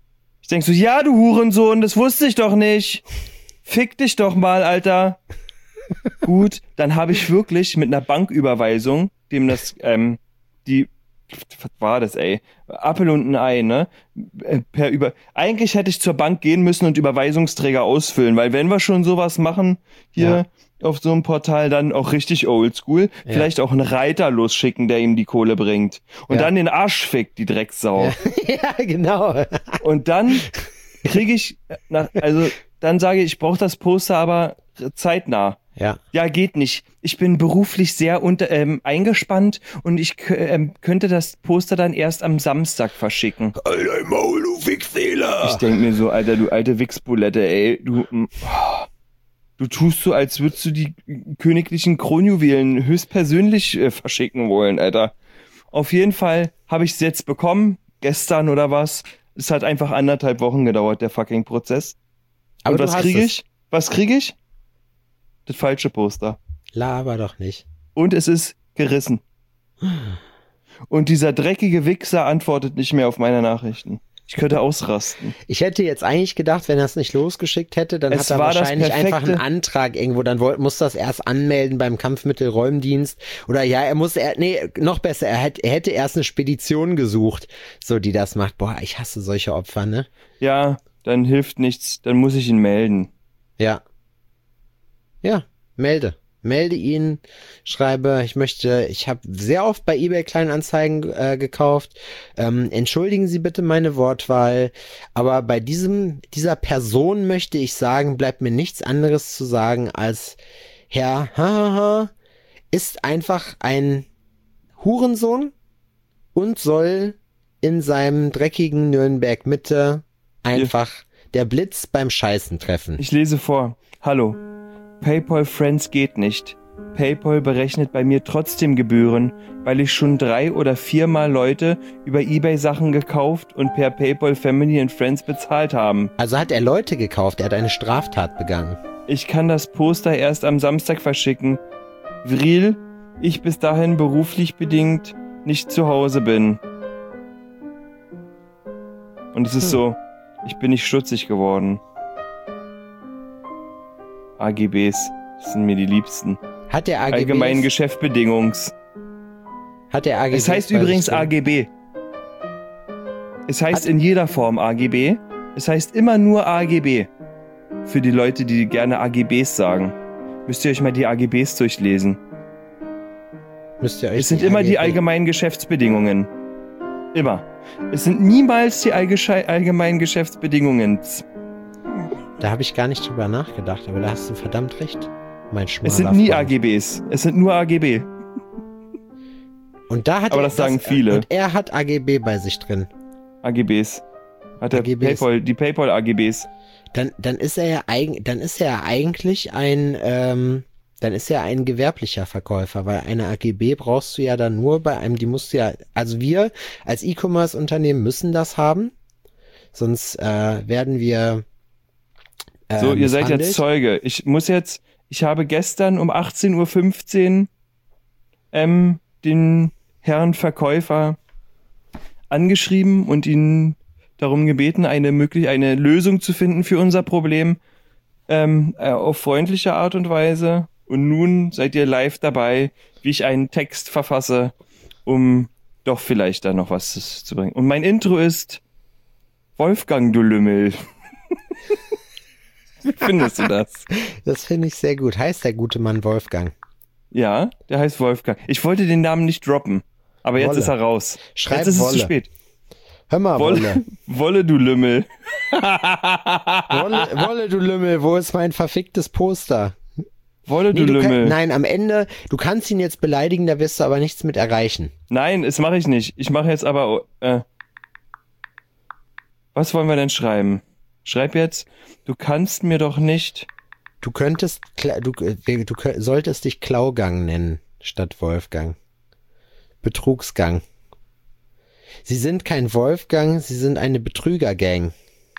denk so, ja, du Hurensohn, das wusste ich doch nicht. Fick dich doch mal, Alter. Gut, dann habe ich wirklich mit einer Banküberweisung, dem das, ähm, die, was war das, ey? Apfel und ein Ei, ne? Per über, eigentlich hätte ich zur Bank gehen müssen und Überweisungsträger ausfüllen, weil wenn wir schon sowas machen, hier ja. auf so einem Portal, dann auch richtig oldschool, ja. vielleicht auch einen Reiter losschicken, der ihm die Kohle bringt. Und ja. dann den Arsch fickt, die Drecksau. Ja, ja genau. Und dann kriege ich, nach, also, dann sage ich, ich brauche das Poster aber zeitnah. Ja. Ja, geht nicht. Ich bin beruflich sehr unter, ähm, eingespannt und ich ähm, könnte das Poster dann erst am Samstag verschicken. Alter Maul, du Wichsfehler. Ich denk mir so, Alter, du alte Wichsbulette, ey. Du, oh, du tust so, als würdest du die königlichen Kronjuwelen höchstpersönlich äh, verschicken wollen, Alter. Auf jeden Fall habe ich es jetzt bekommen, gestern oder was. Es hat einfach anderthalb Wochen gedauert, der fucking Prozess. Aber und was kriege ich? Was kriege ich? Das falsche Poster. Laber doch nicht. Und es ist gerissen. Und dieser dreckige Wichser antwortet nicht mehr auf meine Nachrichten. Ich könnte ausrasten. Ich hätte jetzt eigentlich gedacht, wenn er es nicht losgeschickt hätte, dann es hat er wahrscheinlich perfekte... einfach einen Antrag irgendwo. Dann wollt, muss das erst anmelden beim Kampfmittelräumdienst. Oder ja, er muss, er, nee, noch besser, er, hätte, er hätte erst eine Spedition gesucht, so die das macht. Boah, ich hasse solche Opfer, ne? Ja, dann hilft nichts. Dann muss ich ihn melden. Ja. Ja, melde. Melde ihn, schreibe, ich möchte, ich habe sehr oft bei eBay Kleinanzeigen äh, gekauft. Ähm, entschuldigen Sie bitte meine Wortwahl, aber bei diesem, dieser Person möchte ich sagen, bleibt mir nichts anderes zu sagen als Herr Hahaha ist einfach ein Hurensohn und soll in seinem dreckigen Nürnberg Mitte einfach der Blitz beim Scheißen treffen. Ich lese vor. Hallo. PayPal Friends geht nicht. PayPal berechnet bei mir trotzdem Gebühren, weil ich schon drei oder viermal Leute über eBay Sachen gekauft und per PayPal Family and Friends bezahlt haben. Also hat er Leute gekauft, er hat eine Straftat begangen. Ich kann das Poster erst am Samstag verschicken. Vril, ich bis dahin beruflich bedingt nicht zu Hause bin. Und es ist hm. so, ich bin nicht stutzig geworden. A G Bs, das sind mir die liebsten. Hat der A G Bs? Allgemeinen Geschäftsbedingungs. Hat der A G Bs? Es heißt übrigens A G B. Es heißt Hat in jeder Form A G B. Es heißt immer nur A G B. Für die Leute, die gerne A G Bs sagen. Müsst ihr euch mal die A G Bs durchlesen. Müsst ihr euch es sind die immer A G B... die allgemeinen Geschäftsbedingungen. Immer. Es sind niemals die allgemeinen Geschäftsbedingungen. Da habe ich gar nicht drüber nachgedacht, aber da hast du verdammt recht, mein schmaler Es sind nie Freund. A G Bs, es sind nur A G B. Und da hat aber er, das sagen das, viele. Und er hat A G B bei sich drin. A G Bs. Hat er PayPal, die PayPal A G Bs. Dann, dann ist er ja eigen, dann ist er ja eigentlich ein, ähm, dann ist er ein gewerblicher Verkäufer, weil eine A G B brauchst du ja dann nur bei einem, die musst du ja, also wir als E-Commerce-Unternehmen müssen das haben, sonst äh, werden wir So, ihr seid jetzt Zeuge. Ich muss jetzt, ich habe gestern um achtzehn Uhr fünfzehn ähm, den Herrn Verkäufer angeschrieben und ihn darum gebeten, eine möglich eine Lösung zu finden für unser Problem ähm, äh, auf freundliche Art und Weise. Und nun seid ihr live dabei, wie ich einen Text verfasse, um doch vielleicht da noch was zu bringen. Und mein Intro ist Wolfgang, du Lümmel. Wie findest du das? Das finde ich sehr gut. Heißt der gute Mann Wolfgang? Ja, der heißt Wolfgang. Ich wollte den Namen nicht droppen, aber jetzt Wolle. ist er raus. Schreib jetzt ist Wolle. es zu spät. Hör mal, Wolle. Wolle. Wolle, du Lümmel. Wolle, Wolle, du Lümmel, wo ist mein verficktes Poster? Wolle, Nee, du du Lümmel. kann, nein, am Ende, du kannst ihn jetzt beleidigen, da wirst du aber nichts mit erreichen. Nein, das mache ich nicht. Ich mache jetzt aber... Äh, was wollen wir denn schreiben? Schreib jetzt, du kannst mir doch nicht... Du könntest, Kla- du, du, du könnt- solltest dich Klaugang nennen, statt Wolfgang. Betrugsgang. Sie sind kein Wolfgang, sie sind eine Betrügergang.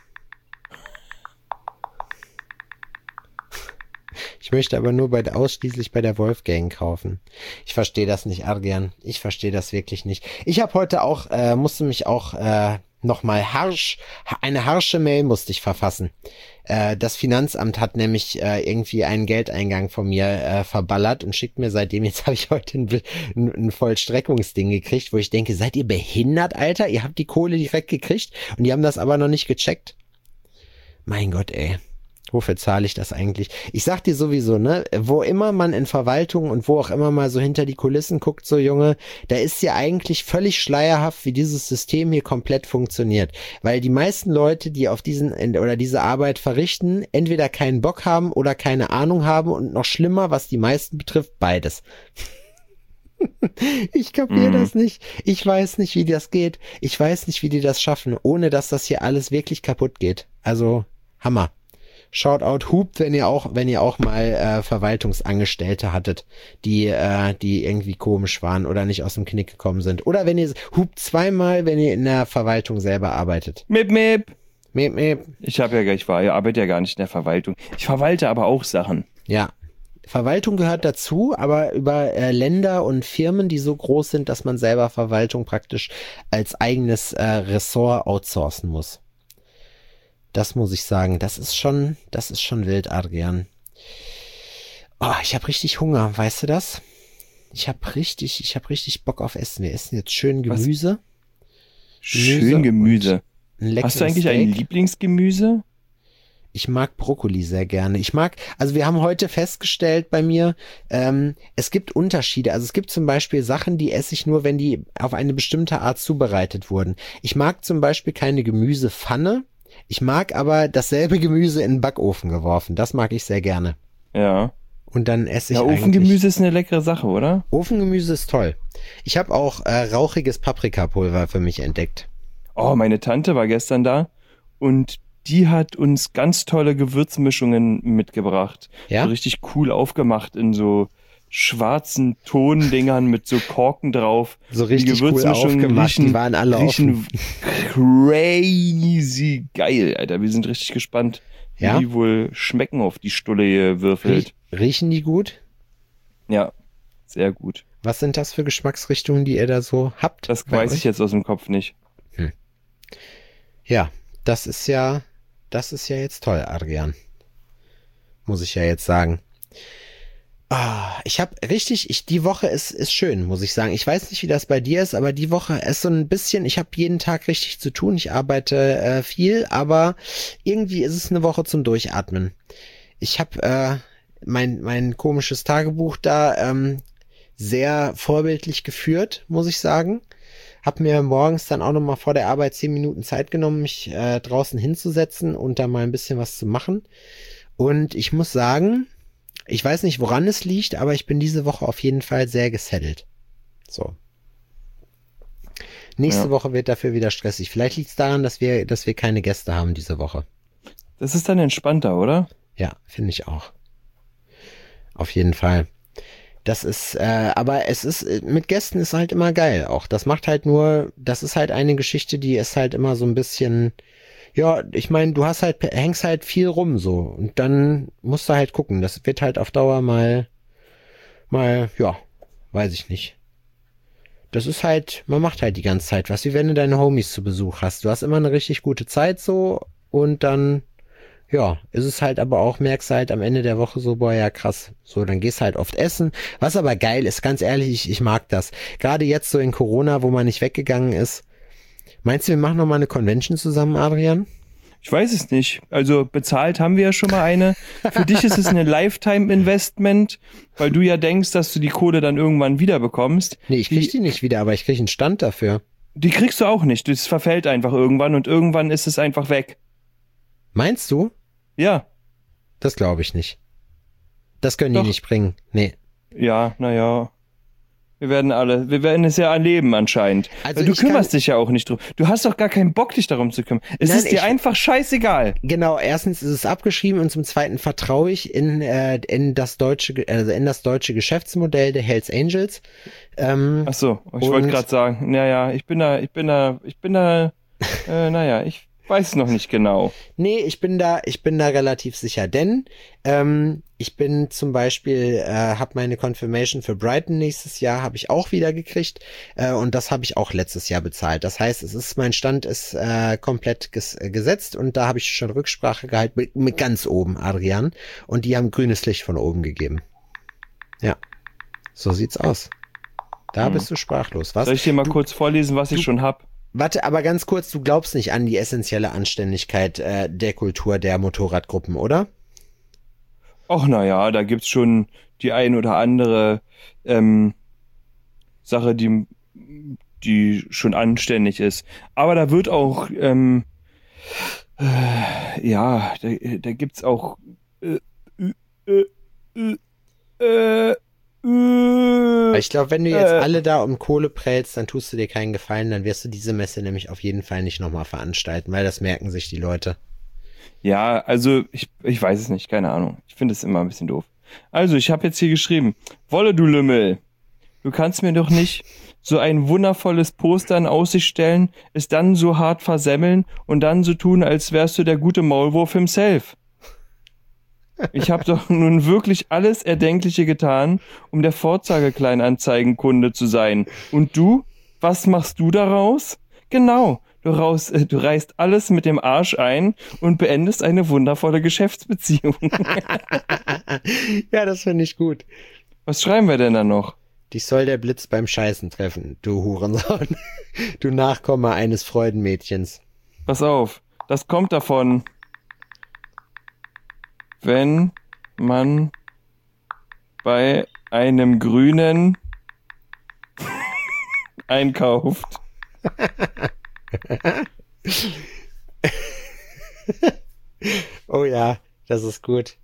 Ich möchte aber nur bei, ausschließlich bei der Wolfgang kaufen. Ich verstehe das nicht, Adrian. Ich verstehe das wirklich nicht. Ich habe heute auch, äh, musste mich auch äh, nochmal harsch, eine harsche Mail musste ich verfassen. Äh, das Finanzamt hat nämlich äh, irgendwie einen Geldeingang von mir äh, verballert und schickt mir seitdem, jetzt habe ich heute ein, ein, ein Vollstreckungsding gekriegt, wo ich denke, seid ihr behindert, Alter? Ihr habt die Kohle direkt gekriegt und die haben das aber noch nicht gecheckt. Mein Gott, ey. Wofür zahle ich das eigentlich? Ich sag dir sowieso, ne, wo immer man in Verwaltung und wo auch immer mal so hinter die Kulissen guckt, so Junge, da ist ja eigentlich völlig schleierhaft, wie dieses System hier komplett funktioniert. Weil die meisten Leute, die auf diesen oder diese Arbeit verrichten, entweder keinen Bock haben oder keine Ahnung haben und noch schlimmer, was die meisten betrifft, beides. Ich kapiere mhm. das nicht. Ich weiß nicht, wie das geht. Ich weiß nicht, wie die das schaffen, ohne dass das hier alles wirklich kaputt geht. Also, Hammer. Shoutout Hupt, wenn ihr auch, wenn ihr auch mal äh, Verwaltungsangestellte hattet, die, äh, die irgendwie komisch waren oder nicht aus dem Knick gekommen sind. Oder wenn ihr Hupt zweimal, wenn ihr in der Verwaltung selber arbeitet. Mip, mip. Mip, mip. Ich habe ja, ich war, ich arbeite ja gar nicht in der Verwaltung. Ich verwalte aber auch Sachen. Ja. Verwaltung gehört dazu, aber über äh, Länder und Firmen, die so groß sind, dass man selber Verwaltung praktisch als eigenes äh, Ressort outsourcen muss. Das muss ich sagen, das ist schon, das ist schon wild, Adrian. Oh, ich habe richtig Hunger, weißt du das? Ich habe richtig, ich habe richtig Bock auf Essen. Wir essen jetzt schön Gemüse. Was? Schön Gemüse. Hast du eigentlich Steak. ein Lieblingsgemüse? Ich mag Brokkoli sehr gerne. Ich mag, also wir haben heute festgestellt bei mir, ähm, es gibt Unterschiede. Also es gibt zum Beispiel Sachen, die esse ich nur, wenn die auf eine bestimmte Art zubereitet wurden. Ich mag zum Beispiel keine Gemüsepfanne. Ich mag aber dasselbe Gemüse in den Backofen geworfen. Das mag ich sehr gerne. Ja. Und dann esse ich ja, eigentlich... Ofengemüse ist eine leckere Sache, oder? Ofengemüse ist toll. Ich habe auch äh, rauchiges Paprikapulver für mich entdeckt. Oh, meine Tante war gestern da und die hat uns ganz tolle Gewürzmischungen mitgebracht. Ja? So richtig cool aufgemacht in so schwarzen Tondingern mit so Korken drauf. So richtig die cool aufgemacht, riechen, die waren alle riechen crazy geil, Alter. Wir sind richtig gespannt, wie ja? die wohl schmecken auf die Stulle gewürfelt. Rie- riechen die gut? Ja, sehr gut. Was sind das für Geschmacksrichtungen, die ihr da so habt? Das weiß euch? ich jetzt aus dem Kopf nicht. Hm. Ja, das ist ja, das ist ja jetzt toll, Adrian. Muss ich ja jetzt sagen. Ah, ich habe richtig, ich die Woche ist ist schön, muss ich sagen. Ich weiß nicht, wie das bei dir ist, aber die Woche ist so ein bisschen, ich habe jeden Tag richtig zu tun. Ich arbeite äh, viel, aber irgendwie ist es eine Woche zum Durchatmen. Ich habe äh, mein mein komisches Tagebuch da ähm, sehr vorbildlich geführt, muss ich sagen. Hab mir morgens dann auch noch mal vor der Arbeit zehn Minuten Zeit genommen, mich äh, draußen hinzusetzen und da mal ein bisschen was zu machen. Und ich muss sagen, ich weiß nicht, woran es liegt, aber ich bin diese Woche auf jeden Fall sehr gesettelt. So. Nächste ja. Woche wird dafür wieder stressig. Vielleicht liegt es daran, dass wir, dass wir keine Gäste haben diese Woche. Das ist dann entspannter, oder? Ja, finde ich auch. Auf jeden Fall. Das ist, äh, aber es ist, mit Gästen ist halt immer geil auch. Das macht halt nur, das ist halt eine Geschichte, die ist halt immer so ein bisschen, ja, ich meine, du hast halt, hängst halt viel rum so und dann musst du halt gucken. Das wird halt auf Dauer mal, mal, ja, weiß ich nicht. Das ist halt, man macht halt die ganze Zeit was, wie wenn du deine Homies zu Besuch hast. Du hast immer eine richtig gute Zeit so und dann, ja, ist es halt aber auch, merkst du halt am Ende der Woche so, boah, ja krass. So, dann gehst halt oft essen. Was aber geil ist, ganz ehrlich, ich, ich mag das. Gerade jetzt so in Corona, wo man nicht weggegangen ist. Meinst du, wir machen nochmal eine Convention zusammen, Adrian? Ich weiß es nicht. Also bezahlt haben wir ja schon mal eine. Für dich ist es eine Lifetime-Investment, weil du ja denkst, dass du die Kohle dann irgendwann wieder bekommst. Nee, ich krieg die, die nicht wieder, aber ich krieg einen Stand dafür. Die kriegst du auch nicht. Das verfällt einfach irgendwann und irgendwann ist es einfach weg. Meinst du? Ja. Das glaube ich nicht. Das können Doch. die nicht bringen. Nee. Ja, naja. Wir werden alle, wir werden es ja erleben anscheinend. Also du kümmerst dich ja auch nicht drum. Du hast doch gar keinen Bock, dich darum zu kümmern. Es Nein, ist dir ich, einfach scheißegal. Genau, erstens ist es abgeschrieben und zum Zweiten vertraue ich in, äh, in das deutsche, also in das deutsche Geschäftsmodell der Hells Angels. Ähm, Ach so, ich wollte gerade sagen, naja, ich bin da, ich bin da, ich bin da, äh, naja, ich weiß noch nicht genau. Nee, ich bin da, ich bin da relativ sicher, denn ähm, ich bin zum Beispiel, äh, habe meine Confirmation für Brighton nächstes Jahr, habe ich auch wieder gekriegt äh, und das habe ich auch letztes Jahr bezahlt. Das heißt, es ist mein Stand ist äh, komplett ges äh, gesetzt und da habe ich schon Rücksprache gehalten mit, mit ganz oben, Adrian, und die haben grünes Licht von oben gegeben. Ja, so sieht's aus. Da hm. bist du sprachlos. Was? Soll ich dir mal du, kurz vorlesen, was du, ich schon hab? Warte, aber ganz kurz, du glaubst nicht an die essentielle Anständigkeit äh, der Kultur der Motorradgruppen, oder? Ach naja, da gibt's schon die ein oder andere ähm, Sache, die, die schon anständig ist. Aber da wird auch, ähm, äh, ja, da, da gibt's auch äh, äh, äh, äh, äh, Ich glaube, wenn du jetzt äh, alle da um Kohle prellst, dann tust du dir keinen Gefallen, dann wirst du diese Messe nämlich auf jeden Fall nicht nochmal veranstalten, weil das merken sich die Leute. Ja, also ich, ich weiß es nicht, keine Ahnung. Ich finde es immer ein bisschen doof. Also, ich habe jetzt hier geschrieben, Wolle, du Lümmel, du kannst mir doch nicht so ein wundervolles Poster in Aussicht stellen, es dann so hart versemmeln und dann so tun, als wärst du der gute Maulwurf himself. Ich habe doch nun wirklich alles Erdenkliche getan, um der Vorzeige-Kleinanzeigenkunde zu sein. Und du? Was machst du daraus? Genau, du, raus, äh, du reißt alles mit dem Arsch ein und beendest eine wundervolle Geschäftsbeziehung. Ja, das finde ich gut. Was schreiben wir denn da noch? Dich soll der Blitz beim Scheißen treffen, du Hurensohn. Du Nachkomme eines Freudenmädchens. Pass auf, das kommt davon, wenn man bei einem Grünen einkauft. Oh ja, das ist gut.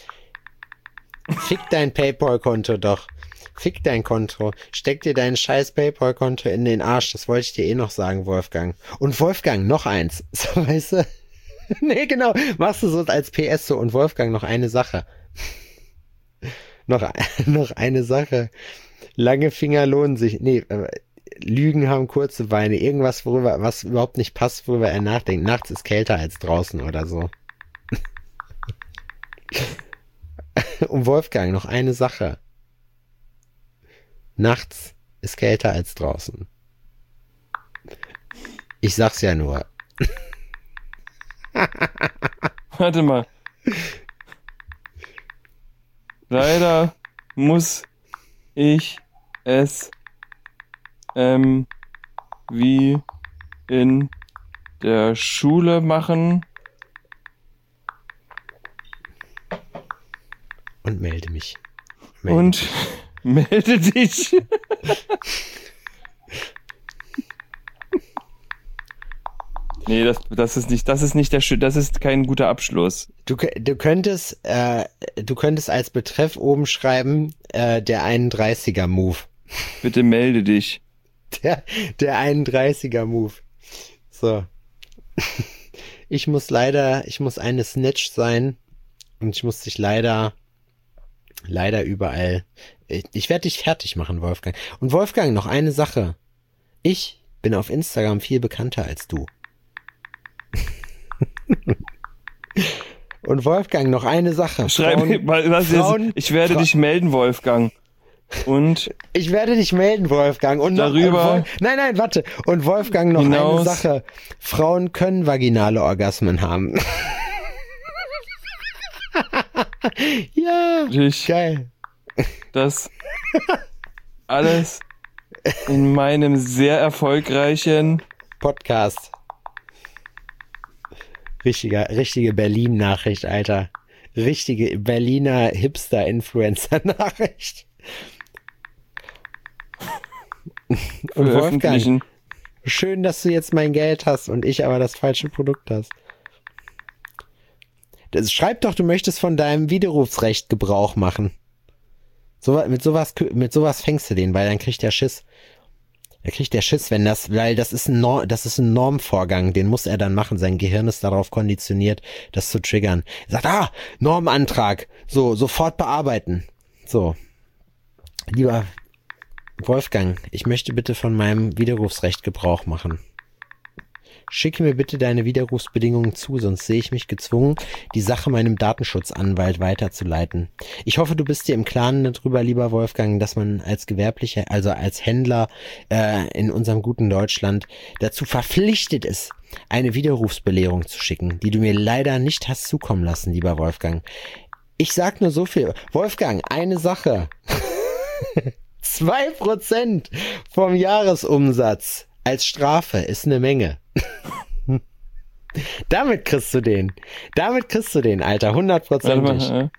Fick dein PayPal-Konto doch. Fick dein Konto. Steck dir dein scheiß PayPal-Konto in den Arsch. Das wollte ich dir eh noch sagen, Wolfgang. Und Wolfgang, noch eins. So, weißt du? Nee, genau. Machst du so als P S so. Und Wolfgang, noch eine Sache. noch, noch eine Sache. Lange Finger lohnen sich. Nee, äh, Lügen haben kurze Beine. Irgendwas, worüber, was überhaupt nicht passt, worüber er nachdenkt. Nachts ist kälter als draußen oder so. Und Wolfgang, noch eine Sache. Nachts ist kälter als draußen. Ich sag's ja nur. Warte mal. Leider muss ich es ähm, wie in der Schule machen. Und melde mich. Melde Und mich. Melde dich. Nee, das, das ist nicht, das ist nicht der, das ist kein guter Abschluss. Du, du könntest, äh, du könntest als Betreff oben schreiben, äh, der einunddreißiger Move. Bitte melde dich. Der, der einunddreißiger Move. So. Ich muss leider, ich muss eine Snitch sein und ich muss dich leider, leider überall, ich, ich werde dich fertig machen, Wolfgang. Und Wolfgang, noch eine Sache. Ich bin auf Instagram viel bekannter als du. Und Wolfgang, noch eine Sache. Schreib Frauen, mal, was Frauen, jetzt? Ich werde Fra- dich melden, Wolfgang. Und ich werde dich melden, Wolfgang. Und darüber. Noch, äh, Wol- nein, nein, warte. Und Wolfgang, noch hinaus. eine Sache. Frauen können vaginale Orgasmen haben. Ja, Ich, geil. das alles in meinem sehr erfolgreichen Podcast. Richtiger, richtige Berlin-Nachricht, Alter. Richtige Berliner Hipster-Influencer-Nachricht. Und Wolfgang, veröffentlichen. schön, dass du jetzt mein Geld hast und ich aber das falsche Produkt hast. Das, schreib doch, du möchtest von deinem Widerrufsrecht Gebrauch machen. So, mit sowas, mit sowas fängst du den, weil dann kriegt der Schiss. Er kriegt der Schiss, wenn das, weil das ist ein Norm, das ist ein Normvorgang, den muss er dann machen. Sein Gehirn ist darauf konditioniert, das zu triggern. Er sagt, ah, Normantrag, so, sofort bearbeiten. So. Lieber Wolfgang, ich möchte bitte von meinem Widerrufsrecht Gebrauch machen. schicke mir bitte deine Widerrufsbedingungen zu, sonst sehe ich mich gezwungen, die Sache meinem Datenschutzanwalt weiterzuleiten. Ich hoffe, du bist dir im Klaren darüber, lieber Wolfgang, dass man als Gewerblicher, also als Händler äh, in unserem guten Deutschland dazu verpflichtet ist, eine Widerrufsbelehrung zu schicken, die du mir leider nicht hast zukommen lassen, lieber Wolfgang. Ich sag nur so viel. Wolfgang, eine Sache. Zwei Prozent vom Jahresumsatz als Strafe ist eine Menge. Damit kriegst du den. Damit kriegst du den, Alter. Hundertprozentig. Äh.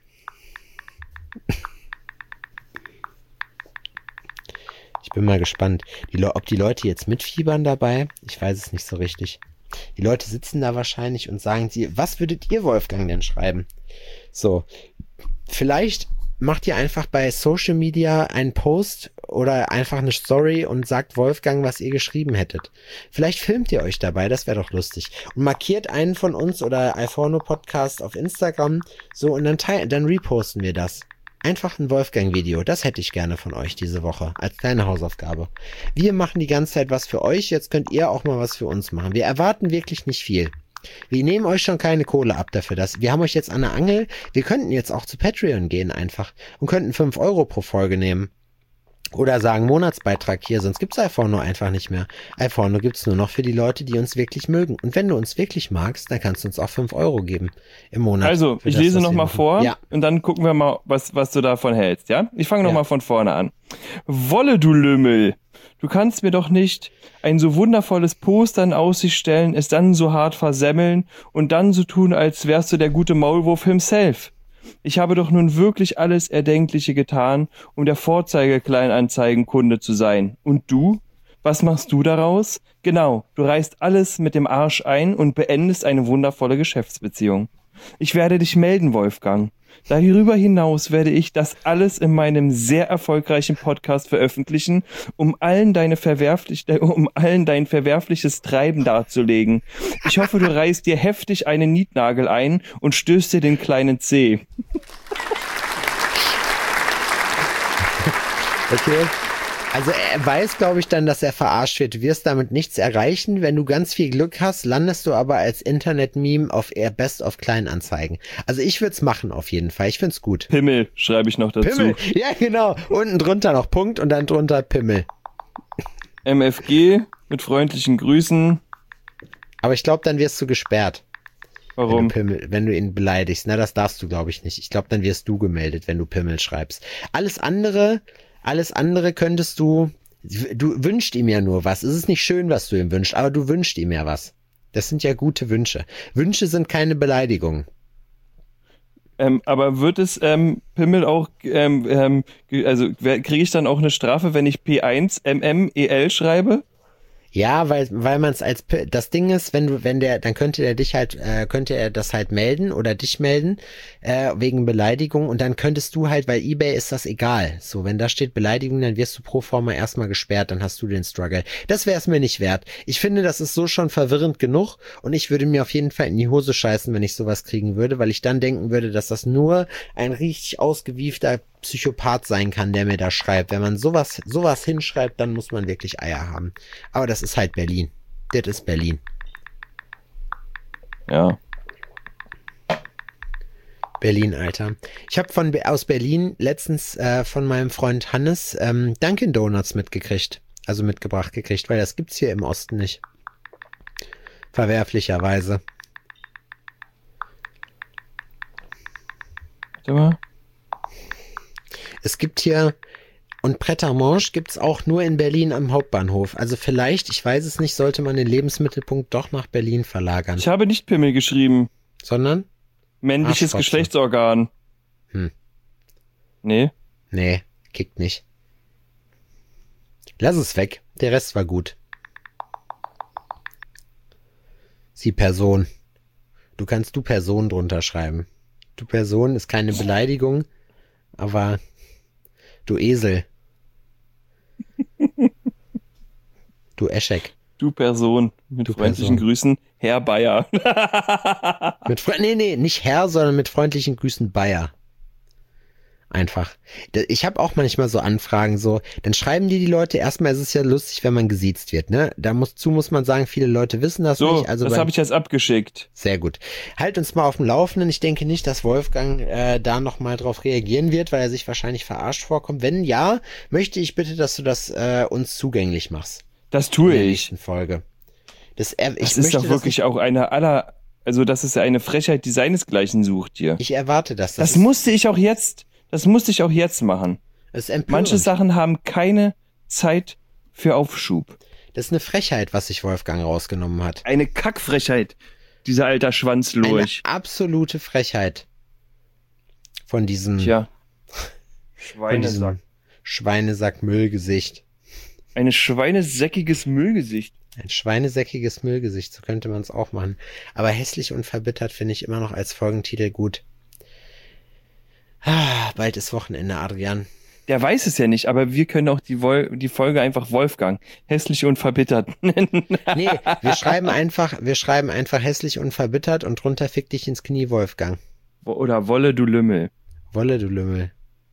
Ich bin mal gespannt, die Le- ob die Leute jetzt mitfiebern dabei. Ich weiß es nicht so richtig. Die Leute sitzen da wahrscheinlich und sagen sie, was würdet ihr, Wolfgang, denn schreiben? So, vielleicht macht ihr einfach bei Social Media einen Post oder einfach eine Story und sagt Wolfgang, was ihr geschrieben hättet. Vielleicht filmt ihr euch dabei, das wäre doch lustig. Und markiert einen von uns oder Alforno Podcast auf Instagram, so, und dann teilen, dann reposten wir das. Einfach ein Wolfgang-Video, das hätte ich gerne von euch diese Woche, als kleine Hausaufgabe. Wir machen die ganze Zeit was für euch, jetzt könnt ihr auch mal was für uns machen. Wir erwarten wirklich nicht viel. Wir nehmen euch schon keine Kohle ab dafür. Dass, wir haben euch jetzt an der Angel, wir könnten jetzt auch zu Patreon gehen einfach und könnten fünf Euro pro Folge nehmen. Oder sagen Monatsbeitrag hier, sonst gibt's Alforno einfach nicht mehr. Alforno gibt's nur noch für die Leute, die uns wirklich mögen. Und wenn du uns wirklich magst, dann kannst du uns auch fünf Euro geben im Monat. Also, ich das, lese was noch wir mal machen. vor Ja. und dann gucken wir mal, was, was du davon hältst, ja? Ich fange noch Ja. mal von vorne an. Wolle, du Lümmel! Du kannst mir doch nicht ein so wundervolles Poster in Aussicht stellen, es dann so hart versemmeln und dann so tun, als wärst du der gute Maulwurf himself. Ich habe doch nun wirklich alles Erdenkliche getan, um der Vorzeige-Kleinanzeigenkunde zu sein. Und du? Was machst du daraus? Genau, du reißt alles mit dem Arsch ein und beendest eine wundervolle Geschäftsbeziehung. Ich werde dich melden, Wolfgang. Darüber hinaus werde ich das alles in meinem sehr erfolgreichen Podcast veröffentlichen, um allen deine verwerflich, um allen dein verwerfliches Treiben darzulegen. Ich hoffe, du reißt dir heftig einen Nietnagel ein und stößt dir den kleinen Zeh. Okay. Also er weiß, glaube ich, dann, dass er verarscht wird. Du wirst damit nichts erreichen. Wenn du ganz viel Glück hast, landest du aber als Internet-Meme auf eher Best of Kleinanzeigen. Also ich würde es machen auf jeden Fall. Ich find's gut. Pimmel schreibe ich noch dazu. Pimmel, ja genau. Unten drunter noch Punkt und dann drunter Pimmel. M F G mit freundlichen Grüßen. Aber ich glaube, dann wirst du gesperrt. Wenn Warum? du, Pimmel, wenn du ihn beleidigst. Na, das darfst du, glaube ich, nicht. Ich glaube, dann wirst du gemeldet, wenn du Pimmel schreibst. Alles andere... Alles andere könntest du, du wünschst ihm ja nur was. Es ist nicht schön, was du ihm wünschst, aber du wünschst ihm ja was. Das sind ja gute Wünsche. Wünsche sind keine Beleidigungen. Ähm, aber wird es ähm, Pimmel auch, ähm, ähm, ge- also kriege ich dann auch eine Strafe, wenn ich P eins M M E L schreibe? Ja, weil weil man es als P- das Ding ist, wenn du wenn der dann könnte der dich halt äh, könnte er das halt melden oder dich melden äh, wegen Beleidigung und dann könntest du halt, weil eBay ist das egal. So, wenn da steht Beleidigung, dann wirst du pro forma erstmal gesperrt, dann hast du den Struggle. Das wäre es mir nicht wert. Ich finde, das ist so schon verwirrend genug und ich würde mir auf jeden Fall in die Hose scheißen, wenn ich sowas kriegen würde, weil ich dann denken würde, dass das nur ein richtig ausgewiefter Psychopath sein kann, der mir da schreibt. Wenn man sowas sowas hinschreibt, dann muss man wirklich Eier haben. Aber das ist halt Berlin. Das ist Berlin. Ja. Berlin, Alter. Ich habe von aus Berlin letztens äh, von meinem Freund Hannes ähm, Dunkin' Donuts mitgekriegt. Also mitgebracht gekriegt, weil das gibt's hier im Osten nicht. Verwerflicherweise. Warte mal. Es gibt hier, und Pret-à-Manger gibt's auch nur in Berlin am Hauptbahnhof. Also vielleicht, ich weiß es nicht, sollte man den Lebensmittelpunkt doch nach Berlin verlagern. Ich habe nicht Pimmel geschrieben. Sondern? Männliches Arschfotze. Geschlechtsorgan. Hm. Nee. Nee, kickt nicht. Lass es weg. Der Rest war gut. Sie Person. Du kannst du Person drunter schreiben. Du Person ist keine Beleidigung, aber du Esel. Du Eschek. Du Person. Mit Du freundlichen Person. Grüßen, Herr Bayer. Mit Fre nee, nee, nicht Herr, sondern mit freundlichen Grüßen Bayer. Einfach. Ich habe auch manchmal so Anfragen, so, dann schreiben die die Leute, erstmal ist es ja lustig, wenn man gesiezt wird, ne? Da muss, zu muss man sagen, viele Leute wissen das so, nicht. Also das bei- habe ich jetzt abgeschickt. Sehr gut. Halt uns mal auf dem Laufenden. Ich denke nicht, dass Wolfgang äh, da nochmal drauf reagieren wird, weil er sich wahrscheinlich verarscht vorkommt. Wenn ja, möchte ich bitte, dass du das äh, uns zugänglich machst. Das tue In der ich. nächsten Folge. Das, äh, ich Das ist möchte doch wirklich das auch eine aller, also das ist ja eine Frechheit, die seinesgleichen sucht hier. nicht, ich erwarte das. Das ist, musste ich auch jetzt, das musste ich auch jetzt machen. das ist empörend. Manche Sachen haben keine Zeit für Aufschub. Das ist eine Frechheit, was sich Wolfgang rausgenommen hat. Eine Kackfrechheit, dieser alter Schwanzlurch. Eine absolute Frechheit. Von diesem, Tja. von diesem Schweinesack. Schweinesack-Müllgesicht. Ein schweinesäckiges Müllgesicht. Ein schweinesäckiges Müllgesicht, so könnte man es auch machen. Aber hässlich und verbittert finde ich immer noch als Folgentitel gut. Ah, bald ist Wochenende, Adrian. Der weiß es ja nicht, aber wir können auch die, Wol- die Folge einfach Wolfgang, hässlich und verbittert nennen. Nee, wir schreiben einfach, wir schreiben einfach hässlich und verbittert und drunter fick dich ins Knie, Wolfgang. Oder Wolle, du Lümmel. Wolle, du Lümmel.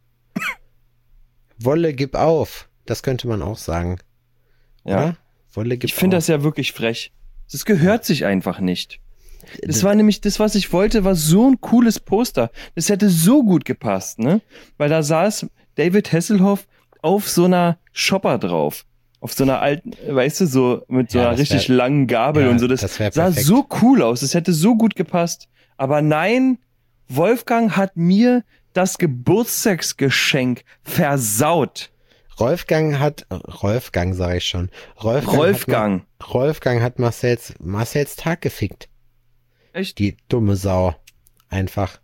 Wolle, gib auf. Das könnte man auch sagen. Ja. Oder? Wolle, gib Ich finde auf. das ja wirklich frech. Das gehört sich einfach nicht. Das war nämlich das, was ich wollte, war so ein cooles Poster. Das hätte so gut gepasst, ne? Weil da saß David Hasselhoff auf so einer Shopper drauf. Auf so einer alten, weißt du, so mit so Ja, einer das wär- richtig langen Gabel ja, und so. Das, das wär sah perfekt. so cool aus. Das hätte so gut gepasst. Aber nein, Wolfgang hat mir das Geburtstagsgeschenk versaut. Rolfgang hat, Rolfgang sage ich schon. Rolfgang. Rolfgang. Hat, Ma- Rolfgang hat Marcells, Marcells Tag gefickt. Echt? Die dumme Sau. Einfach.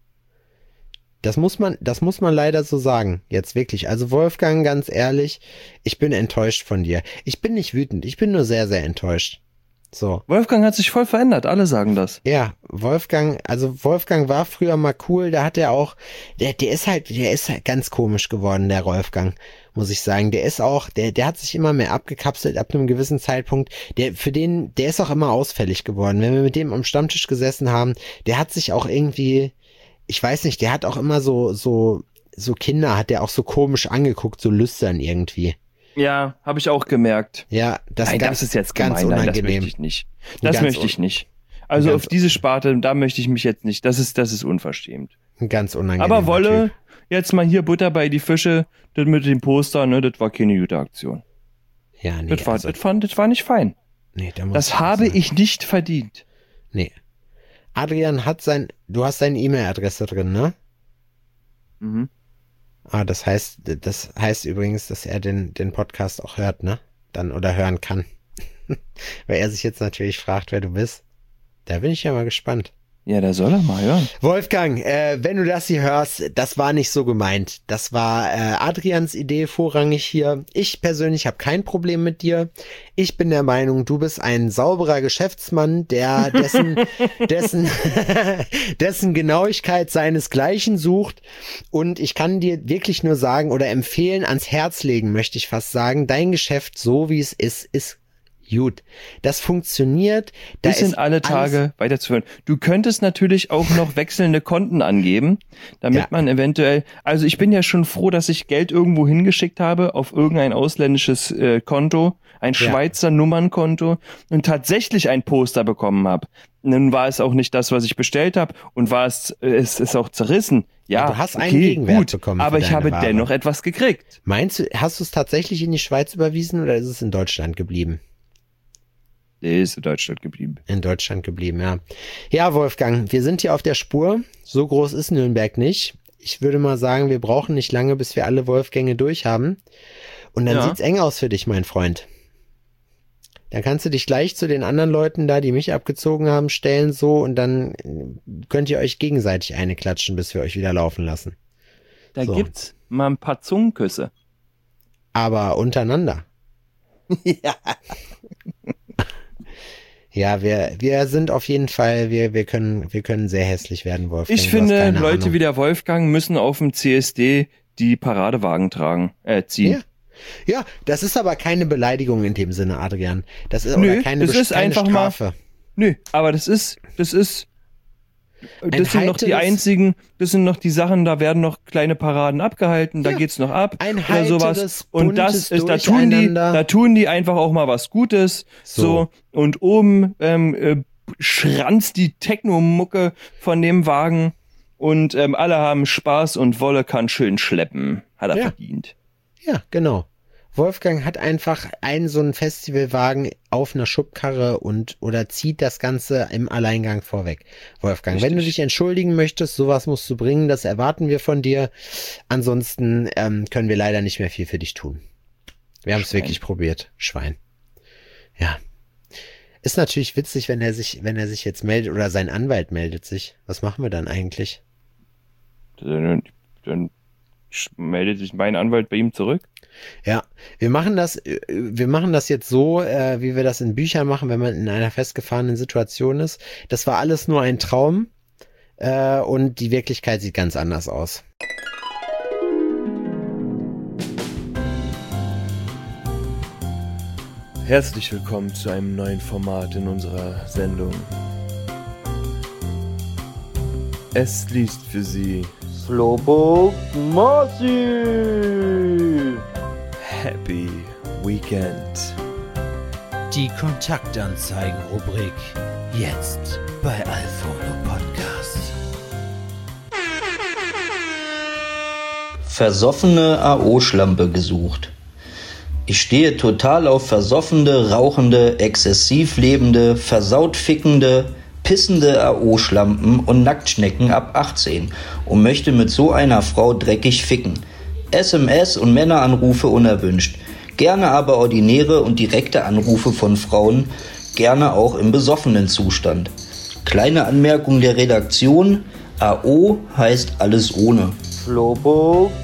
Das muss man, das muss man leider so sagen. Jetzt wirklich. Also Wolfgang, ganz ehrlich, ich bin enttäuscht von dir. Ich bin nicht wütend. Ich bin nur sehr, sehr enttäuscht. So. Wolfgang hat sich voll verändert. Alle sagen das. Ja, Wolfgang, also Wolfgang war früher mal cool, da hat er auch, der, der ist halt, der ist halt ganz komisch geworden, der Wolfgang, muss ich sagen. Der ist auch, der, der hat sich immer mehr abgekapselt ab einem gewissen Zeitpunkt. Der, für den, der ist auch immer ausfällig geworden. Wenn wir mit dem am Stammtisch gesessen haben, der hat sich auch irgendwie, ich weiß nicht, der hat auch immer so, so, so Kinder, hat der auch so komisch angeguckt, so lüstern irgendwie. Ja, habe ich auch gemerkt. Ja, das, Nein, ganz, das ist jetzt ganz gemein. Nein, das unangenehm. möchte ich nicht. Das Ganz möchte ich un- nicht. Also ganz auf diese Sparte, da möchte ich mich jetzt nicht. Das ist, das ist unverschämt. Ein ganz unangenehm. Aber Wolle, jetzt mal hier Butter bei die Fische, das mit dem Poster, ne, das war keine gute Aktion. Ja, nee, Das war, also, das war, das war nicht fein. nee, da muss Das ich habe sagen. ich nicht verdient. Nee. Adrian hat sein, du hast seine E-Mail-Adresse drin, ne? Mhm. Ah, das heißt, das heißt übrigens, dass er den, den Podcast auch hört, ne? Dann, oder hören kann. Weil er sich jetzt natürlich fragt, wer du bist. Da bin ich ja mal gespannt. Ja, da soll er mal hören. Wolfgang, äh, wenn du das hier hörst, das war nicht so gemeint. Das war äh, Adrians Idee vorrangig hier. Ich persönlich habe kein Problem mit dir. Ich bin der Meinung, du bist ein sauberer Geschäftsmann, der dessen dessen dessen Genauigkeit seinesgleichen sucht. Und ich kann dir wirklich nur sagen oder empfehlen, ans Herz legen, möchte ich fast sagen, dein Geschäft, so wie es ist, ist gut. Das funktioniert. Da Bis in ist alle alles- Tage weiterzuführen. Du könntest natürlich auch noch wechselnde Konten angeben, damit Ja. man eventuell, also ich bin ja schon froh, dass ich Geld irgendwo hingeschickt habe auf irgendein ausländisches äh, Konto, ein Ja. Schweizer Nummernkonto und tatsächlich ein Poster bekommen habe. Nun war es auch nicht das, was ich bestellt habe und war es, äh, es ist auch zerrissen. Ja, Du hast okay, einen Gegenwert gut, bekommen für aber ich deine habe Ware. dennoch etwas gekriegt. Meinst du, hast du es tatsächlich in die Schweiz überwiesen oder ist es in Deutschland geblieben? Der ist in Deutschland geblieben. In Deutschland geblieben, ja. Ja, Wolfgang, wir sind hier auf der Spur. So groß ist Nürnberg nicht. Ich würde mal sagen, wir brauchen nicht lange, bis wir alle Wolfgänge durch haben. Und dann Ja. sieht's eng aus für dich, mein Freund. Dann kannst du dich gleich zu den anderen Leuten da, die mich abgezogen haben, stellen so und dann äh, könnt ihr euch gegenseitig eine klatschen, bis wir euch wieder laufen lassen. Da So. gibt's mal ein paar Zungenküsse. Aber untereinander. Ja. Ja, wir, wir sind auf jeden Fall, wir, wir können, wir können sehr hässlich werden, Wolfgang. Ich Du hast finde, keine Leute Ahnung. wie der Wolfgang müssen auf dem C S D die Paradewagen tragen, äh, ziehen. Ja. Ja, das ist aber keine Beleidigung in dem Sinne, Adrian. Das ist Nö, oder keine, das Besch- ist keine einfach mal- Strafe. Nö, aber das ist, das ist, Ein Das sind noch die heiteres- einzigen, das sind noch die Sachen, da werden noch kleine Paraden abgehalten, da Ja. geht's noch ab Ein oder sowas. heiteres, Und das buntes ist, da tun die, Durcheinander. da tun die einfach auch mal was Gutes. So, So. und oben ähm, äh, schranzt die Techno-Mucke von dem Wagen und ähm, alle haben Spaß und Wolle kann schön schleppen. Hat er Ja. verdient. Ja, genau. Wolfgang hat einfach einen so einen Festivalwagen auf einer Schubkarre und oder zieht das Ganze im Alleingang vorweg. Wolfgang, wenn du Richtig. dich entschuldigen möchtest, sowas musst du bringen, das erwarten wir von dir. Ansonsten ähm, können wir leider nicht mehr viel für dich tun. Wir haben es Schwein. wirklich probiert. Schwein. Ja. Ist natürlich witzig, wenn er sich, wenn er sich jetzt meldet oder sein Anwalt meldet sich. Was machen wir dann eigentlich? Dann, dann meldet sich mein Anwalt bei ihm zurück. Ja, wir machen das, äh, wir machen das jetzt so, äh, wie wir das in Büchern machen, wenn man in einer festgefahrenen Situation ist. Das war alles nur ein Traum äh, und die Wirklichkeit sieht ganz anders aus. Herzlich willkommen zu einem neuen Format in unserer Sendung. Es liest für Sie Slowpoke Marci. Happy Weekend. Die Kontaktanzeigen-Rubrik jetzt bei Alforno Podcast. Versoffene A O-Schlampe gesucht. Ich stehe total auf versoffene, rauchende, exzessiv lebende, versaut fickende, pissende A O-Schlampen und Nacktschnecken ab achtzehn und möchte mit so einer Frau dreckig ficken. S M S und Männeranrufe unerwünscht. Gerne aber ordinäre und direkte Anrufe von Frauen, gerne auch im besoffenen Zustand. Kleine Anmerkung der Redaktion: A O heißt alles ohne. Slowpoke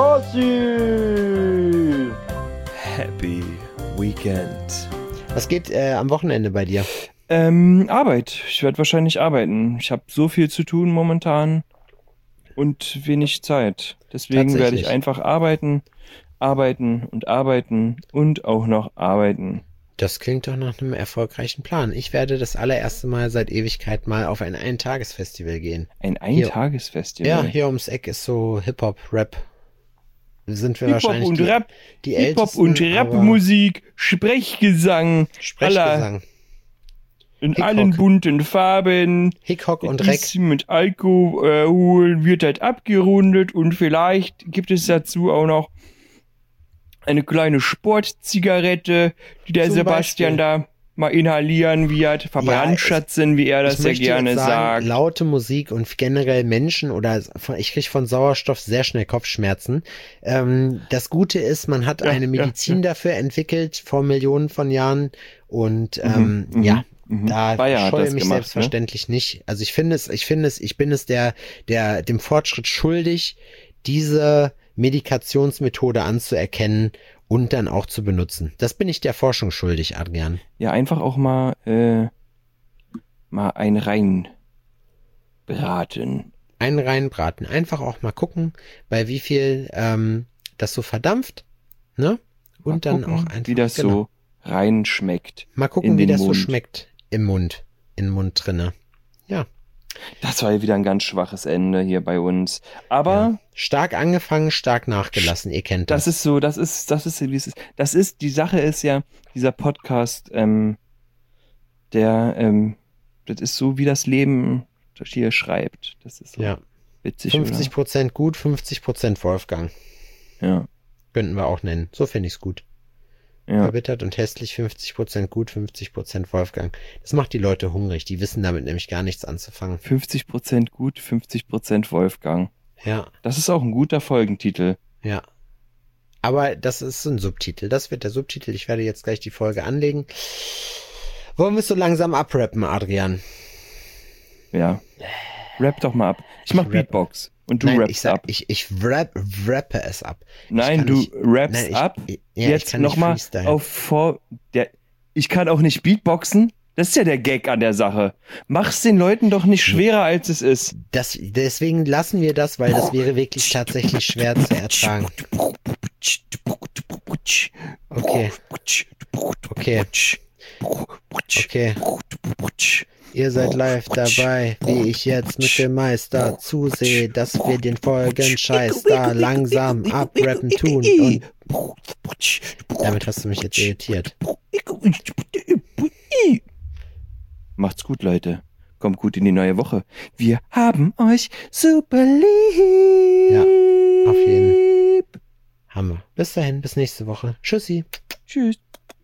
Marci. Happy Weekend. Was geht äh, am Wochenende bei dir? Ähm, Arbeit. Ich werde wahrscheinlich arbeiten. Ich habe so viel zu tun momentan und wenig Zeit. Deswegen werde ich Tatsächlich. einfach arbeiten, arbeiten und arbeiten und auch noch arbeiten. Das klingt doch nach einem erfolgreichen Plan. Ich werde das allererste Mal seit Ewigkeit mal auf ein Eintagesfestival gehen. Ein Hier. Eintagesfestival. Ja, hier ums Eck ist so Hip-Hop, Rap. Sind wir Hip-Hop wahrscheinlich und die, Rap, die Hip-Hop Ältesten, und aber Rapmusik, Sprechgesang, Sprechgesang. in Hickhock. allen bunten Farben. Hickhock und Es Reck. ist mit Alkohol wird halt abgerundet und vielleicht gibt es dazu auch noch eine kleine Sportzigarette, die der Zum Sebastian Beispiel. da mal inhalieren wird, verbrandschatzen, wie er das Ich sehr möchte gerne jetzt sagen, sagt. laute Musik und generell Menschen oder von, ich kriege von Sauerstoff sehr schnell Kopfschmerzen. Ähm, das Gute ist, man hat Ja, eine ja, Medizin dafür entwickelt vor Millionen von Jahren und ähm, mhm, ja, mhm. da Bayer hat scheue das mich gemacht, selbstverständlich nicht. Also ich finde es, ich finde es, ich bin es der, der dem Fortschritt schuldig, diese Medikationsmethode anzuerkennen und dann auch zu benutzen. Das bin ich der Forschung schuldig, Adrian. Ja, einfach auch mal, äh, mal ein rein braten. Einen reinbraten. Einfach auch mal gucken, bei wie viel ähm, das so verdampft, ne? Und Mal dann gucken, auch einfach wie das genau. so rein schmeckt. Mal gucken, in wie den das so Mund. schmeckt im Mund, im Mund drinne. Ja. Das war wieder ein ganz schwaches Ende hier bei uns. Aber ja. Stark angefangen, stark nachgelassen. Ihr kennt das. das ist so, das ist, das ist, wie es ist. Das ist, die Sache ist ja, dieser Podcast, ähm, der, ähm, das ist so, wie das Leben das hier schreibt. Das ist so Ja. witzig, fünfzig Prozent gut, fünfzig Prozent Wolfgang. oder? Ja, Könnten wir auch nennen. So finde ich's gut. ja. Verbittert und hässlich, fünfzig Prozent gut, fünfzig Prozent Wolfgang. Das macht die Leute hungrig. Die wissen damit nämlich gar nichts anzufangen. fünfzig Prozent gut, fünfzig Prozent Wolfgang. Ja. Das ist auch ein guter Folgentitel. Ja. Aber das ist ein Subtitel. Das wird der Subtitel. Ich werde jetzt gleich die Folge anlegen. Wollen wir es so langsam abrappen, Adrian? Ja. Rap doch mal ab. Ich mach Ich rappe. Beatbox und du Nein, rappst ich sag, ab. ich, ich rap, rappe es ab. Nein, kann du nicht- rappst Nein, ich- ab. ich- ja, ich Jetzt kann nicht nochmal freestylen. auf vor. Der, ich kann auch nicht Beatboxen. Das ist ja der Gag an der Sache. Mach's den Leuten doch nicht schwerer, als es ist. Das, deswegen lassen wir das, weil das wäre wirklich tatsächlich schwer zu ertragen. Okay. Okay. Okay. Ihr seid live dabei, wie ich jetzt mit dem Meister zusehe, dass wir den Folgenscheiß da langsam abrappen tun. Und damit hast du mich jetzt irritiert. Macht's gut, Leute. Kommt gut in die neue Woche. Wir haben euch super lieb. Ja, auf jeden Fall. Hammer. Bis dahin, bis nächste Woche. Tschüssi. Tschüss.